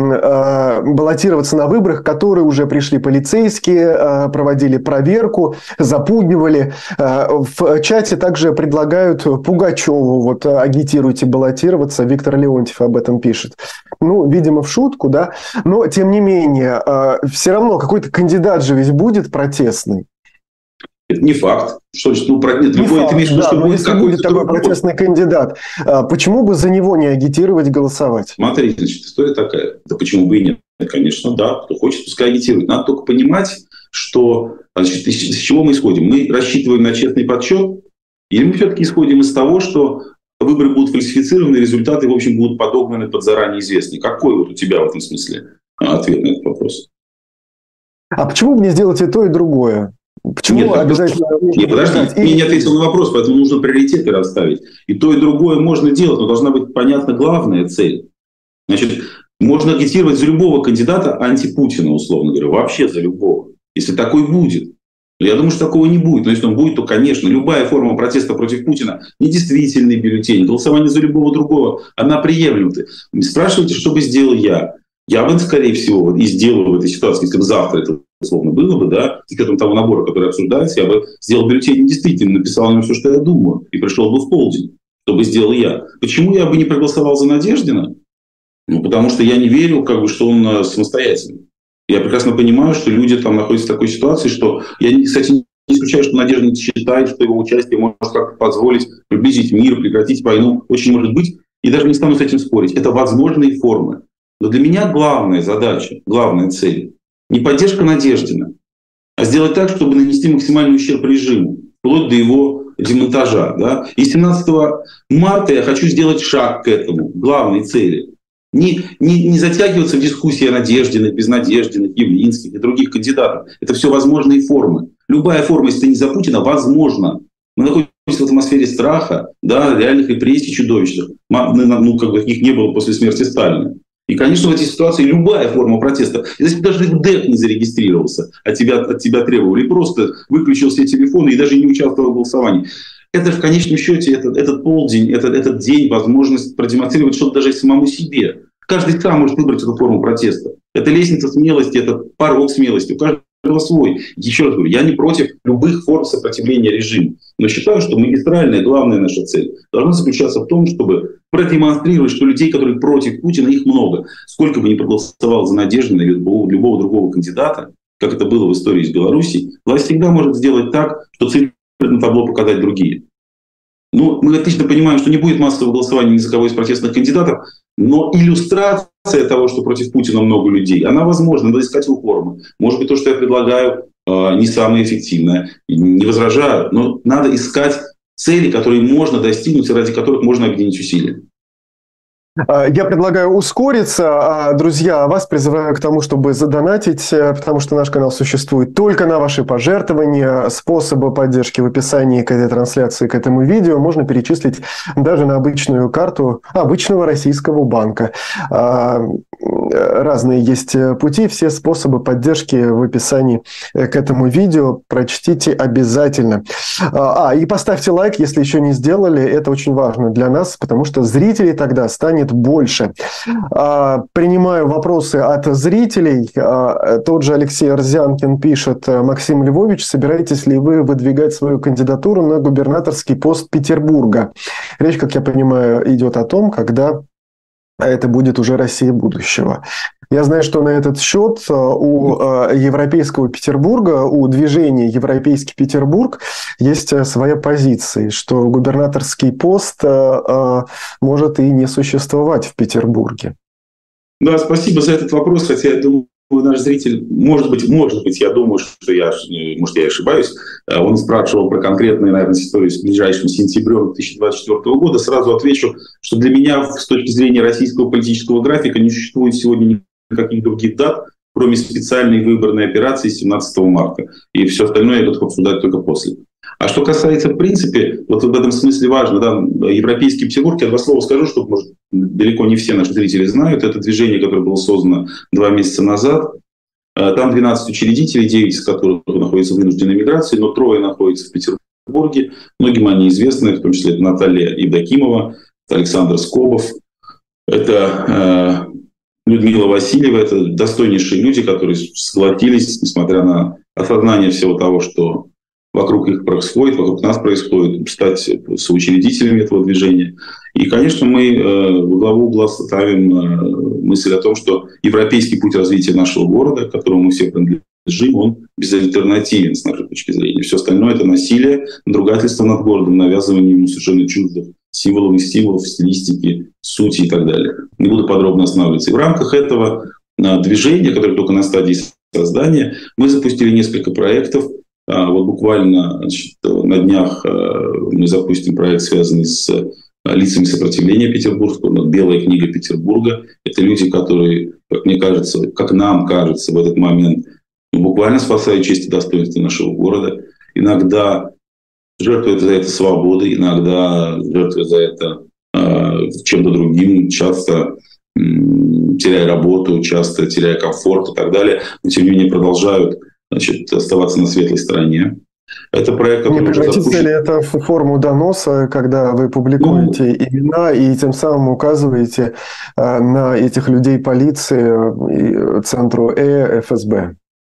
э, баллотироваться на выборах, которые уже пришли полицейские, э, проводили проверку, запугивали. Э, в чате также предлагают Пугачеву, вот, агитируйте баллотироваться. Виктор Леонтьев об этом пишет. Ну, видимо, в шутку, да. Но, тем не менее, э, все равно какой-то кандидат же ведь будет протестный. Это не факт. Что значит, ну, про... Нет, не любой, факт, ты имеешь в виду, да, что но будет если какой-то будет такой другой протестный кандидат, почему бы за него не агитировать, голосовать? Смотрите, значит, история такая. Да почему бы и нет? Конечно, да. Кто хочет, пускай агитирует. Надо только понимать, что, значит, из, из чего мы исходим. Мы рассчитываем на честный подсчет, или мы все-таки исходим из того, что выборы будут фальсифицированы, результаты, в общем, будут подогнаны под заранее известные. Какой вот у тебя в этом смысле ответ на этот вопрос? А почему бы не сделать и то, и другое? Почему Нет, обязательно... Нет, подожди, ты и... не ответил на вопрос, поэтому нужно приоритеты расставить. И то, и другое можно делать, но должна быть понятна главная цель. Значит, можно агитировать за любого кандидата антипутина, условно говоря, вообще за любого, если такой будет. Я думаю, что такого не будет. Но если он будет, то, конечно, любая форма протеста против Путина, недействительный бюллетень, голосование за любого другого, она приемлема. Спрашиваете, что бы сделал я? Я бы, скорее всего, и сделал в этой ситуации, если бы завтра это условно было бы, да, с учетом того набора, который обсуждается, я бы сделал бюллетень недействительным, написал на нем все, что я думаю, и пришел бы в полдень. Что бы сделал я? Почему я бы не проголосовал за Надеждина? Ну, потому что я не верил, как бы, что он самостоятельный. Я прекрасно понимаю, что люди там находятся в такой ситуации, что я, кстати, не исключаю, что Надеждин считает, что его участие может как-то позволить приблизить мир, прекратить войну. Очень может быть. И даже не стану с этим спорить. Это возможные формы. Но для меня главная задача, главная цель — не поддержка Надеждина, а сделать так, чтобы нанести максимальный ущерб режиму, вплоть до его демонтажа. Да? И семнадцатого марта я хочу сделать шаг к этому, главной цели. Не, не, не затягиваться в дискуссии о Надеждиных, Безнадеждиных, Явлинских и других кандидатах. Это все возможные формы. Любая форма, если ты не за Путина, возможна. Мы находимся в атмосфере страха, да, реальных репрессий чудовищных. Ну, как бы их не было после смерти Сталина. И, конечно, в этой ситуации любая форма протеста, если бы даже в ДЭК не зарегистрировался, от тебя, от тебя требовали, просто выключил все телефоны и даже не участвовал в голосовании. Это в конечном счете, этот, этот полдень, этот, этот день, возможность продемонстрировать что-то даже самому себе. Каждый сам может выбрать эту форму протеста. Это лестница смелости, это порог смелости. У каждого свой. Еще раз говорю, я не против любых форм сопротивления режиму. Но считаю, что магистральная, главная наша цель должна заключаться в том, чтобы продемонстрировать, что людей, которые против Путина, их много. Сколько бы ни проголосовал за Надеждина или любого, любого другого кандидата, как это было в истории с Белоруссией, власть всегда может сделать так, что цифры на табло показать другие. Ну, мы отлично понимаем, что не будет массового голосования ни за кого из протестных кандидатов, но иллюстрация того, что против Путина много людей, она возможна, надо искать его формы. Может быть, то, что я предлагаю, не самое эффективное, не возражаю, но надо искать цели, которые можно достигнуть и ради которых можно объединить усилия. Я предлагаю ускориться. Друзья, вас призываю к тому, чтобы задонатить, потому что наш канал существует только на ваши пожертвования. Способы поддержки в описании к этой трансляции, к этому видео можно перечислить даже на обычную карту обычного российского банка. Разные есть пути, все способы поддержки в описании к этому видео. Прочтите обязательно. А, и поставьте лайк, если еще не сделали. Это очень важно для нас, потому что зрителей тогда станет больше. А, принимаю вопросы от зрителей. А, тот же Алексей Арзянкин пишет: Максим Львович, собираетесь ли вы выдвигать свою кандидатуру на губернаторский пост Петербурга? Речь, как я понимаю, идет о том, когда это будет уже Россия будущего. Я знаю, что на этот счет у Европейского Петербурга, у движения «Европейский Петербург» есть своя позиция, что губернаторский пост может и не существовать в Петербурге. Да, спасибо за этот вопрос, хотя я думаю, наш зритель, может быть, может быть, я думаю, что я, может, я ошибаюсь, он спрашивал про конкретную, наверное, историю с ближайшим сентябрем две тысячи двадцать четвёртого года. Сразу отвечу, что для меня с точки зрения российского политического графика не существует сегодня никаких других дат, кроме специальной выборной операции семнадцатого марта. И все остальное я готов обсуждать только после. А что касается, в принципе, вот в этом смысле важно, да, Европейский Петербург, я два слова скажу, что, может, далеко не все наши зрители знают, это движение, которое было создано два месяца назад. Там двенадцать учредителей, девять из которых находятся в вынужденной миграции, но трое находятся в Петербурге. Многим они известны, в том числе это Наталья Евдокимова, Александр Скобов, это э, Людмила Васильева, это достойнейшие люди, которые согласились, несмотря на осознание всего того, что вокруг их происходит, вокруг нас происходит, стать соучредителями этого движения. И, конечно, мы э, во главу угла ставим э, мысль о том, что европейский путь развития нашего города, к которому мы все принадлежим, он безальтернативен с нашей точки зрения. Все остальное — это насилие, надругательство над городом, навязывание ему совершенно чуждых символов и стимулов, стилистики, сути и так далее. Не буду подробно останавливаться. И в рамках этого э, движения, которое только на стадии создания, мы запустили несколько проектов. Вот буквально, значит, на днях мы запустим проект, связанный с лицами сопротивления петербургского, «Белая книга Петербурга». Это люди, которые, как мне кажется, как нам кажется в этот момент, буквально спасают честь и достоинство нашего города. Иногда жертвуют за это свободой, иногда жертвуют за это э, чем-то другим, часто э, теряя работу, часто теряя комфорт и так далее. Но тем не менее продолжают, значит, оставаться на светлой стороне. Это проект, который... Не превратится ли это в форму доноса, когда вы публикуете ну, имена и тем самым указываете э, на этих людей полиции, центру Э, эф эс бэ?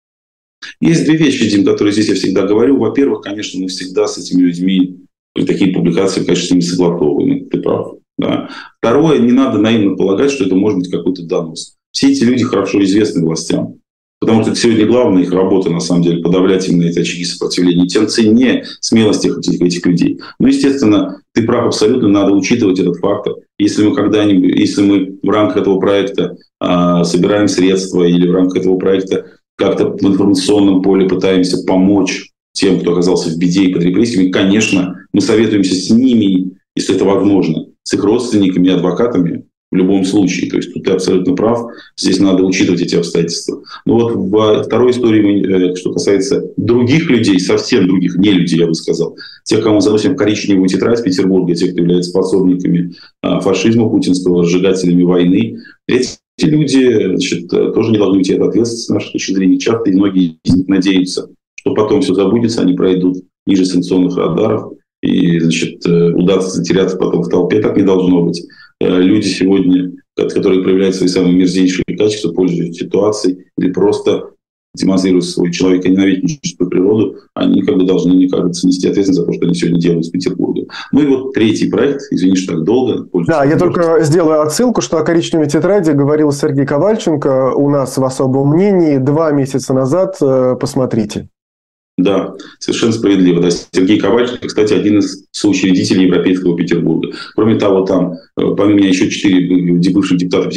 Есть две вещи, Дим, которые здесь я всегда говорю. Во-первых, конечно, мы всегда с этими людьми при такие публикации, конечно, с ними согласовываем. Ты прав. Да. Второе, не надо наивно полагать, что это может быть какой-то донос. Все эти люди хорошо известны властям. Потому что сегодня главная их работа, на самом деле, подавлять именно эти очаги сопротивления. Тем ценнее смелость этих, этих людей. Но, естественно, ты прав абсолютно, надо учитывать этот фактор. Если мы когда-нибудь, если мы в рамках этого проекта э, собираем средства или в рамках этого проекта как-то в информационном поле пытаемся помочь тем, кто оказался в беде и под репрессиями, конечно, мы советуемся с ними, если это возможно, с их родственниками и адвокатами, в любом случае. То есть тут ты абсолютно прав. Здесь надо учитывать эти обстоятельства. Но вот во второй истории, что касается других людей, совсем других, не людей, я бы сказал, тех, кому мы заносим в коричневую тетрадь Петербурга, тех, кто является способниками фашизма путинского, разжигателями войны, эти люди, значит, тоже не должны уйти от ответственности с нашей точки зрения. Часто и многие из них надеются, что потом все забудется, они пройдут ниже санкционных радаров, и, значит, удастся затеряться потом в толпе. Так не должно быть. Люди сегодня, которые проявляют свои самые мерзейшие качества, пользуются ситуацией или просто демонстрируют свою человеконенавистническую природу, они как бы должны, мне кажется, нести ответственность за то, что они сегодня делают с Петербургом. Ну и вот третий проект, извини, что так долго. Да, я только сделаю отсылку, что о коричневой тетради говорил Сергей Ковальченко у нас в «Особом мнении» два месяца назад. Посмотрите. Да, совершенно справедливо. Да. Сергей Ковальченко, кстати, один из соучредителей Европейского Петербурга. Кроме того, там, помимо меня, еще четыре бывших депутата Петербургского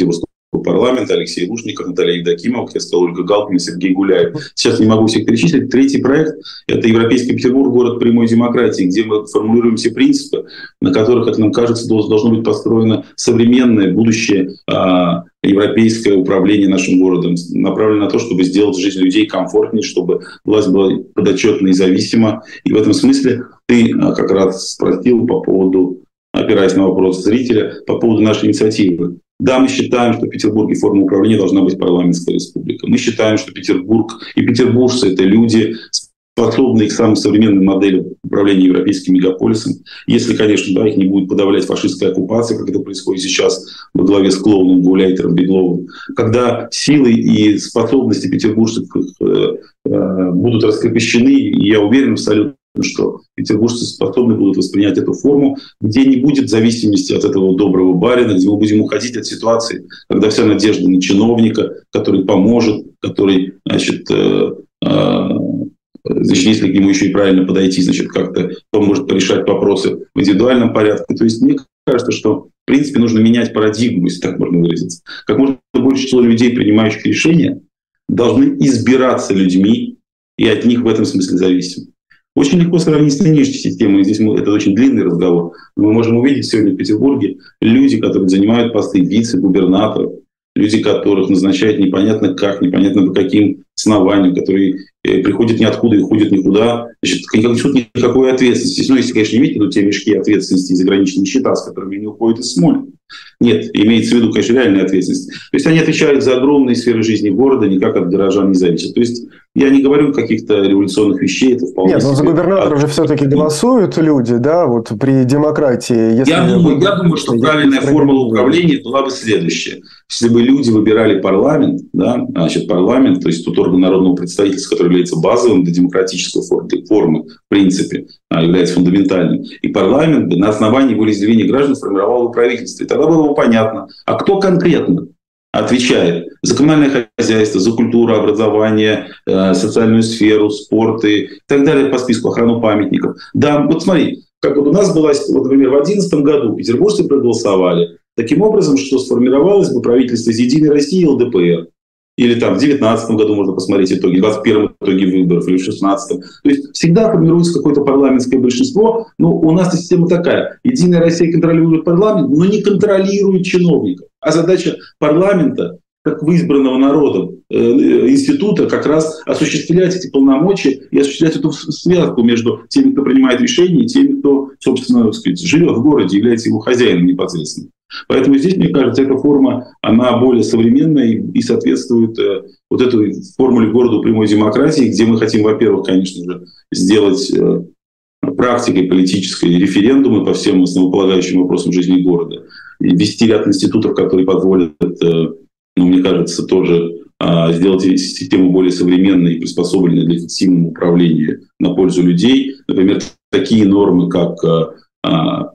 парламента, Алексей Лушников, Наталья Евдокимова, как я сказал, Ольга Галкина, Сергей Гуляев. Сейчас не могу всех перечислить. Третий проект – это Европейский Петербург, город прямой демократии, где мы формулируем все принципы, на которых, как нам кажется, должно быть построено современное будущее а, европейское управление нашим городом, направлено на то, чтобы сделать жизнь людей комфортнее, чтобы власть была подотчетна и зависима. И в этом смысле ты а, как раз спросил по поводу, опираясь на вопрос зрителя, по поводу нашей инициативы. Да, мы считаем, что в Петербурге форма управления должна быть парламентская республика. Мы считаем, что Петербург и петербуржцы – это люди, способные к самым современным моделям управления европейским мегаполисом. Если, конечно, да, их не будет подавлять фашистская оккупация, как это происходит сейчас во главе с клоуном Гауляйтером Бегловым. Когда силы и способности петербуржцев э, э, будут раскрепощены, и я уверен абсолютно, что петербуржцы способны будут воспринять эту форму, где не будет зависимости от этого доброго барина, где мы будем уходить от ситуации, когда вся надежда на чиновника, который поможет, который, значит, э, э, значит, если к нему еще и правильно подойти, значит, как-то поможет порешать вопросы в индивидуальном порядке. То есть мне кажется, что в принципе нужно менять парадигму, если так можно выразиться. Как можно больше число людей, принимающих решения, должны избираться людьми и от них в этом смысле зависим. Очень легко сравнить с нынешней системой. Здесь мы, это очень длинный разговор. Мы можем увидеть сегодня в Петербурге люди, которые занимают посты вице-губернаторов, люди, которых назначают непонятно как, непонятно по каким основаниям, которые э, приходят ниоткуда и ходят никуда. Значит, не несут никакой ответственности. Ну, если, конечно, не видите, то те мешки ответственности и заграничные счета, с которыми они уходят из смоли. Нет, имеется в виду, конечно, реальная ответственность. То есть они отвечают за огромные сферы жизни города, никак от горожан не зависят. То есть я не говорю каких-то революционных вещей, это вполне Нет, но за губернатора от... же все-таки голосуют люди, да, вот при демократии. Если я, думаю, я думаю, что правильная формула управления была бы следующая. Если бы люди выбирали парламент, да, значит, парламент, то есть тот орган народного представительства, который является базовым для демократической формы, в принципе, является фундаментальным, и парламент на основании волеизъявления граждан формировал бы правительство. И тогда было бы понятно, а кто конкретно отвечает за коммунальное хозяйство, за культуру, образование, э, социальную сферу, спорт и так далее по списку, охрану памятников. Да, вот смотри, как вот у нас была, вот, например, в две тысячи одиннадцатом году петербуржцы проголосовали таким образом, что сформировалось бы правительство из «Единой России» и эл дэ пэ эр. Или там в девятнадцатом году можно посмотреть итоги, в двадцать первом итоги выборов, или в шестнадцатом. То есть всегда формируется какое-то парламентское большинство. Но у нас система такая. «Единая Россия» контролирует парламент, но не контролирует чиновников. А задача парламента, как избранного народом э, института, как раз осуществлять эти полномочия и осуществлять эту связку между теми, кто принимает решения, и теми, кто, собственно, так сказать, живет в городе, является его хозяином непосредственно. Поэтому здесь, мне кажется, эта форма, она более современная и, и соответствует э, вот этой формуле города прямой демократии, где мы хотим, во-первых, конечно же, сделать э, практикой политической референдумы по всем основополагающим вопросам жизни города, и ввести ряд институтов, которые позволят, э, ну, мне кажется, тоже э, сделать систему более современной и приспособленной для эффективного управления на пользу людей. Например, такие нормы, как э, э,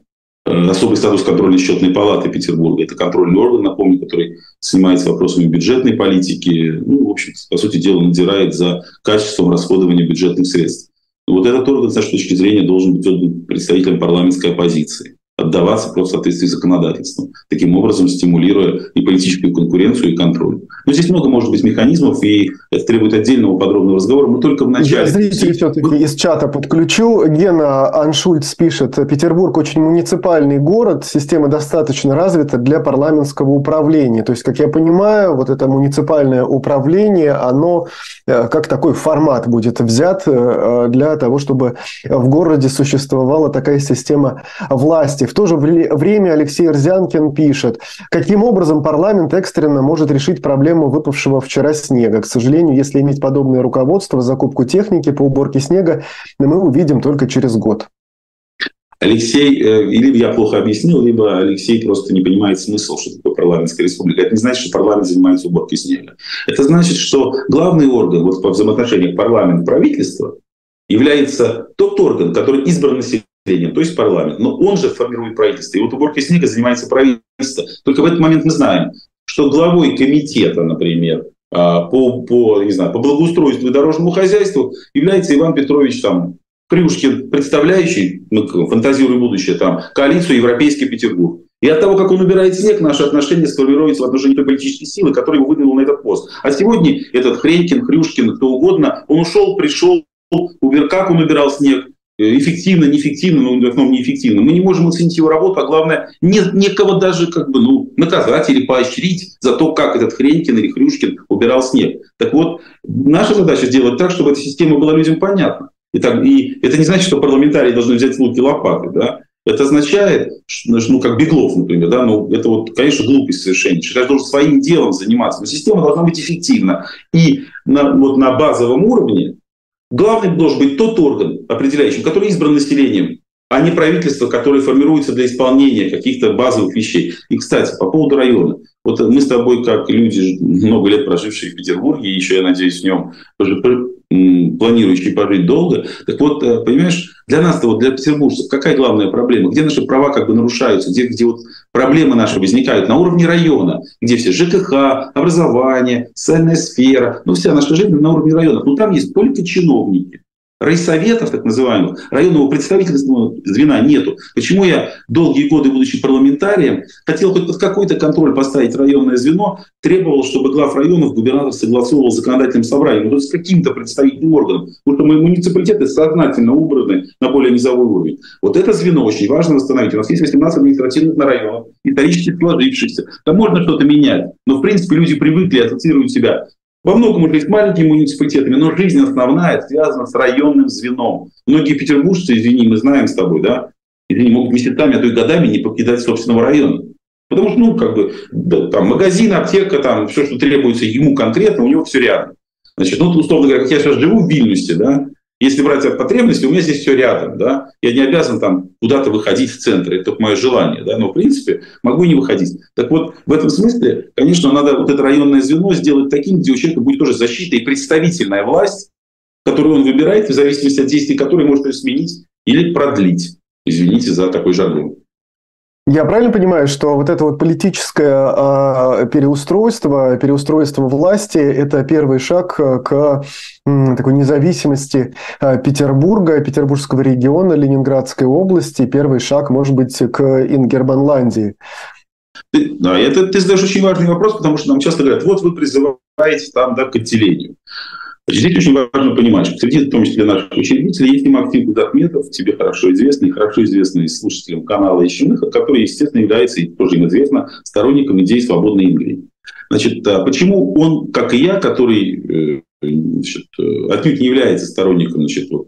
особый статус контрольной счетной палаты Петербурга. Это контрольный орган, напомню, который занимается вопросами бюджетной политики. Ну, в общем, по сути дела, надзирает за качеством расходования бюджетных средств. Вот этот орган, с нашей точки зрения, должен быть представителем парламентской оппозиции, отдаваться просто в соответствии с законодательством, таким образом стимулируя и политическую конкуренцию, и контроль. Но здесь много, может быть, механизмов, и это требует отдельного подробного разговора. Мы только в начале... Я зрителей все-таки из чата подключу. Гена Аншульц пишет: Петербург очень муниципальный город, система достаточно развита для парламентского управления. То есть, как я понимаю, вот это муниципальное управление, оно как такой формат будет взят для того, чтобы в городе существовала такая система власти. В то же время Алексей Рзянкин пишет: каким образом парламент экстренно может решить проблему выпавшего вчера снега? К сожалению, если иметь подобное руководство, закупку техники по уборке снега, мы увидим только через год. Алексей, либо я плохо объяснил, либо Алексей просто не понимает смысл, что такое парламентская республика. Это не значит, что парламент занимается уборкой снега. Это значит, что главный орган вот, по взаимоотношениям парламент-правительство является тот орган, который избран населением, то есть парламент. Но он же формирует правительство. И вот уборкой снега занимается правительство. Только в этот момент мы знаем, что главой комитета, например, по, по, не знаю, по благоустройству и дорожному хозяйству является Иван Петрович там, Крюшкин, представляющий, мы фантазируем будущее, там, коалицию «Европейский Петербург». И от того, как он убирает снег, наши отношения сформируются в отношении той политической силы, которая его выдвинул на этот пост. А сегодня этот Хренькин, Хрюшкин, кто угодно, он ушел, пришел, убер... как он убирал снег, эффективно, неэффективно, но в основном неэффективно. Мы не можем оценить его работу, а главное, нет некого даже как бы, ну, наказать или поощрить за то, как этот Хренькин или Хрюшкин убирал снег. Так вот, наша задача сделать так, чтобы эта система была людям понятна. И, так, и это не значит, что парламентарии должны взять луки и лопаты, да? Это означает, ну, как Беглов, например, да, ну, это вот, конечно, глупость совершеннейшая. Каждый должен своим делом заниматься, но система должна быть эффективна. И на, вот на базовом уровне главным должен быть тот орган, определяющий, который избран населением, а не правительство, которое формируется для исполнения каких-то базовых вещей. И, кстати, по поводу района. Вот мы с тобой, как люди, много лет прожившие в Петербурге, и еще, я надеюсь, в нем планирующие пожить долго. Так вот, понимаешь, для нас-то, вот для петербуржцев, какая главная проблема? Где наши права как бы нарушаются? Где, где вот проблемы наши возникают? На уровне района, где все ЖКХ, образование, социальная сфера, ну вся наша жизнь на уровне района. Но там есть только чиновники. Райсоветов, так называемых, районного представительственного звена нету. Почему я долгие годы, будучи парламентарием, хотел хоть под какой-то контроль поставить районное звено, требовал, чтобы глав районов губернатор согласовывал с законодательным собранием, ну, то есть с каким-то представительным органом. Потому что муниципалитеты сознательно убраны на более низовой уровень. Вот это звено очень важно восстановить. У нас есть восемнадцать административных районов, исторически сложившихся. Там можно что-то менять. Но, в принципе, люди привыкли, ассоциируют себя во многом уже с маленькими муниципалитетами, но жизнь основная связана с районным звеном. Многие петербуржцы, извини, мы знаем с тобой, да, извини, могут месяцами, а то и годами не покидать собственного района. Потому что, ну, как бы, да, там, магазин, аптека, там, все, что требуется ему конкретно, у него все рядом. Значит, ну, условно говоря, как я сейчас живу в Вильнюсе, да, если брать от потребности, у меня здесь все рядом, да, я не обязан там куда-то выходить в центр, это только мое желание, да, но в принципе могу и не выходить. Так вот, в этом смысле, конечно, надо вот это районное звено сделать таким, где у человека будет тоже защита и представительная власть, которую он выбирает, в зависимости от действий которой может ее сменить или продлить. Извините за такой жаргон. Я правильно понимаю, что вот это вот политическое э, переустройство, переустройство власти – это первый шаг к э, такой независимости э, Петербурга, Петербургского региона, Ленинградской области, первый шаг, может быть, к Ингерманландии? Ты, да, это ты задаешь очень важный вопрос, потому что нам часто говорят, вот вы призываете там, да, к отделению. Здесь очень важно понимать, что среди, в том числе наших учредителей, есть Максим Кудахметов, тебе хорошо известный, хорошо известный слушателям канала «Ищем выход», который, естественно, является, и тоже им известно, сторонником идеи свободной Ингрии. Значит, почему он, как и я, который, значит, отнюдь не является сторонником, значит, вот,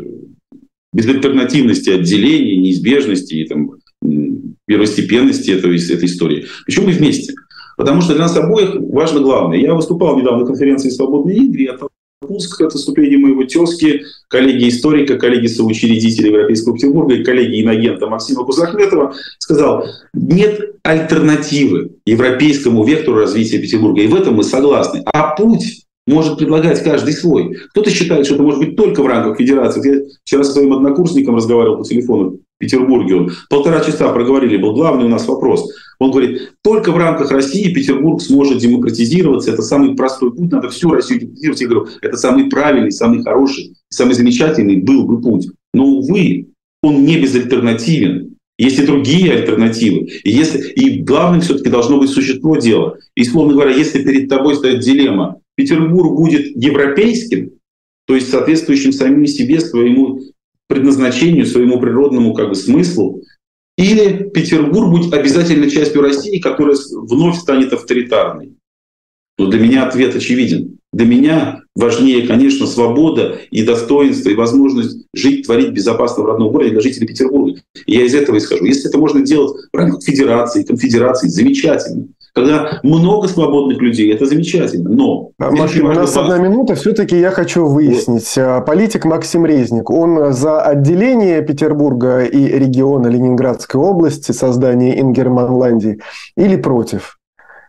безальтернативности отделения, неизбежности и там, первостепенности этой, этой истории. Почему мы вместе? Потому что для нас обоих важно главное. Я выступал недавно на конференции «Свободной Ингрии», к выступлению моего тезки, коллеги-историка, коллеги-соучредителя Европейского Петербурга и коллеги-инагента Максима Кудахметова, сказал, нет альтернативы европейскому вектору развития Петербурга. И в этом мы согласны. А путь может предлагать каждый свой. Кто-то считает, что это может быть только в рамках федерации. Я вчера со своим однокурсником разговаривал по телефону в Петербурге. Он полтора часа проговорили, был главный у нас вопрос. Он говорит, только в рамках России Петербург сможет демократизироваться. Это самый простой путь, надо всю Россию демократизировать. Я говорю, это самый правильный, самый хороший, самый замечательный был бы путь. Но, увы, он не безальтернативен. Есть и другие альтернативы. И, если, и главным все-таки должно быть существо дела. И, словно говоря, если перед тобой стоит дилемма, Петербург будет европейским, то есть соответствующим самим себе, своему предназначению, своему природному как бы, смыслу, или Петербург будет обязательно частью России, которая вновь станет авторитарной. Но для меня ответ очевиден. Для меня важнее, конечно, свобода и достоинство, и возможность жить, творить безопасно в родном городе для жителей Петербурга. И я из этого исхожу. Если это можно делать в рамках федерации, конфедерации, замечательно. Когда много свободных людей, это замечательно. Но Максим, у нас важно... одна минута. Все-таки я хочу выяснить. Политик Максим Резник, он за отделение Петербурга и региона Ленинградской области, создание Ингерманландии, или против?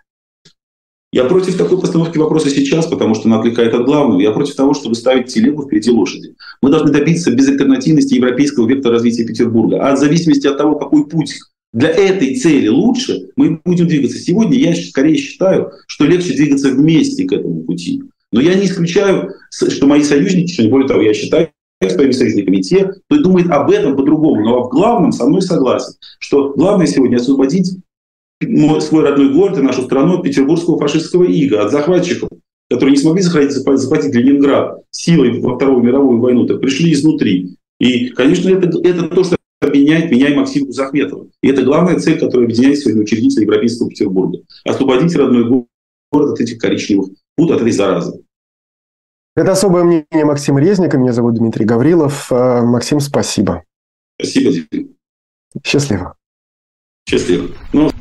Я против такой постановки вопроса сейчас, потому что она отвлекает от главного. Я против того, чтобы ставить телегу впереди лошади. Мы должны добиться безальтернативности европейского вектора развития Петербурга. А в зависимости от того, какой путь для этой цели лучше, мы будем двигаться. Сегодня я скорее считаю, что легче двигаться вместе к этому пути. Но я не исключаю, что мои союзники, что более того, я считаю, правительственный комитет, то думает об этом по-другому. Но в главном со мной согласен, что главное сегодня освободить свой родной город и нашу страну от петербургского фашистского ига, от захватчиков, которые не смогли захватить, захватить Ленинград силой во Вторую мировую войну, так пришли изнутри. И, конечно, это, это то, что объединяет меня и Максима Захметова. И это главная цель, которая объединяет сегодня учредителей Европейского Петербурга. Освободить родной город от этих коричневых пут, от этой заразы. Это особое мнение Максима Резника. Меня зовут Дмитрий Гаврилов. Максим, спасибо. Спасибо, Дмитрий. Счастливо. Счастливо. Ну...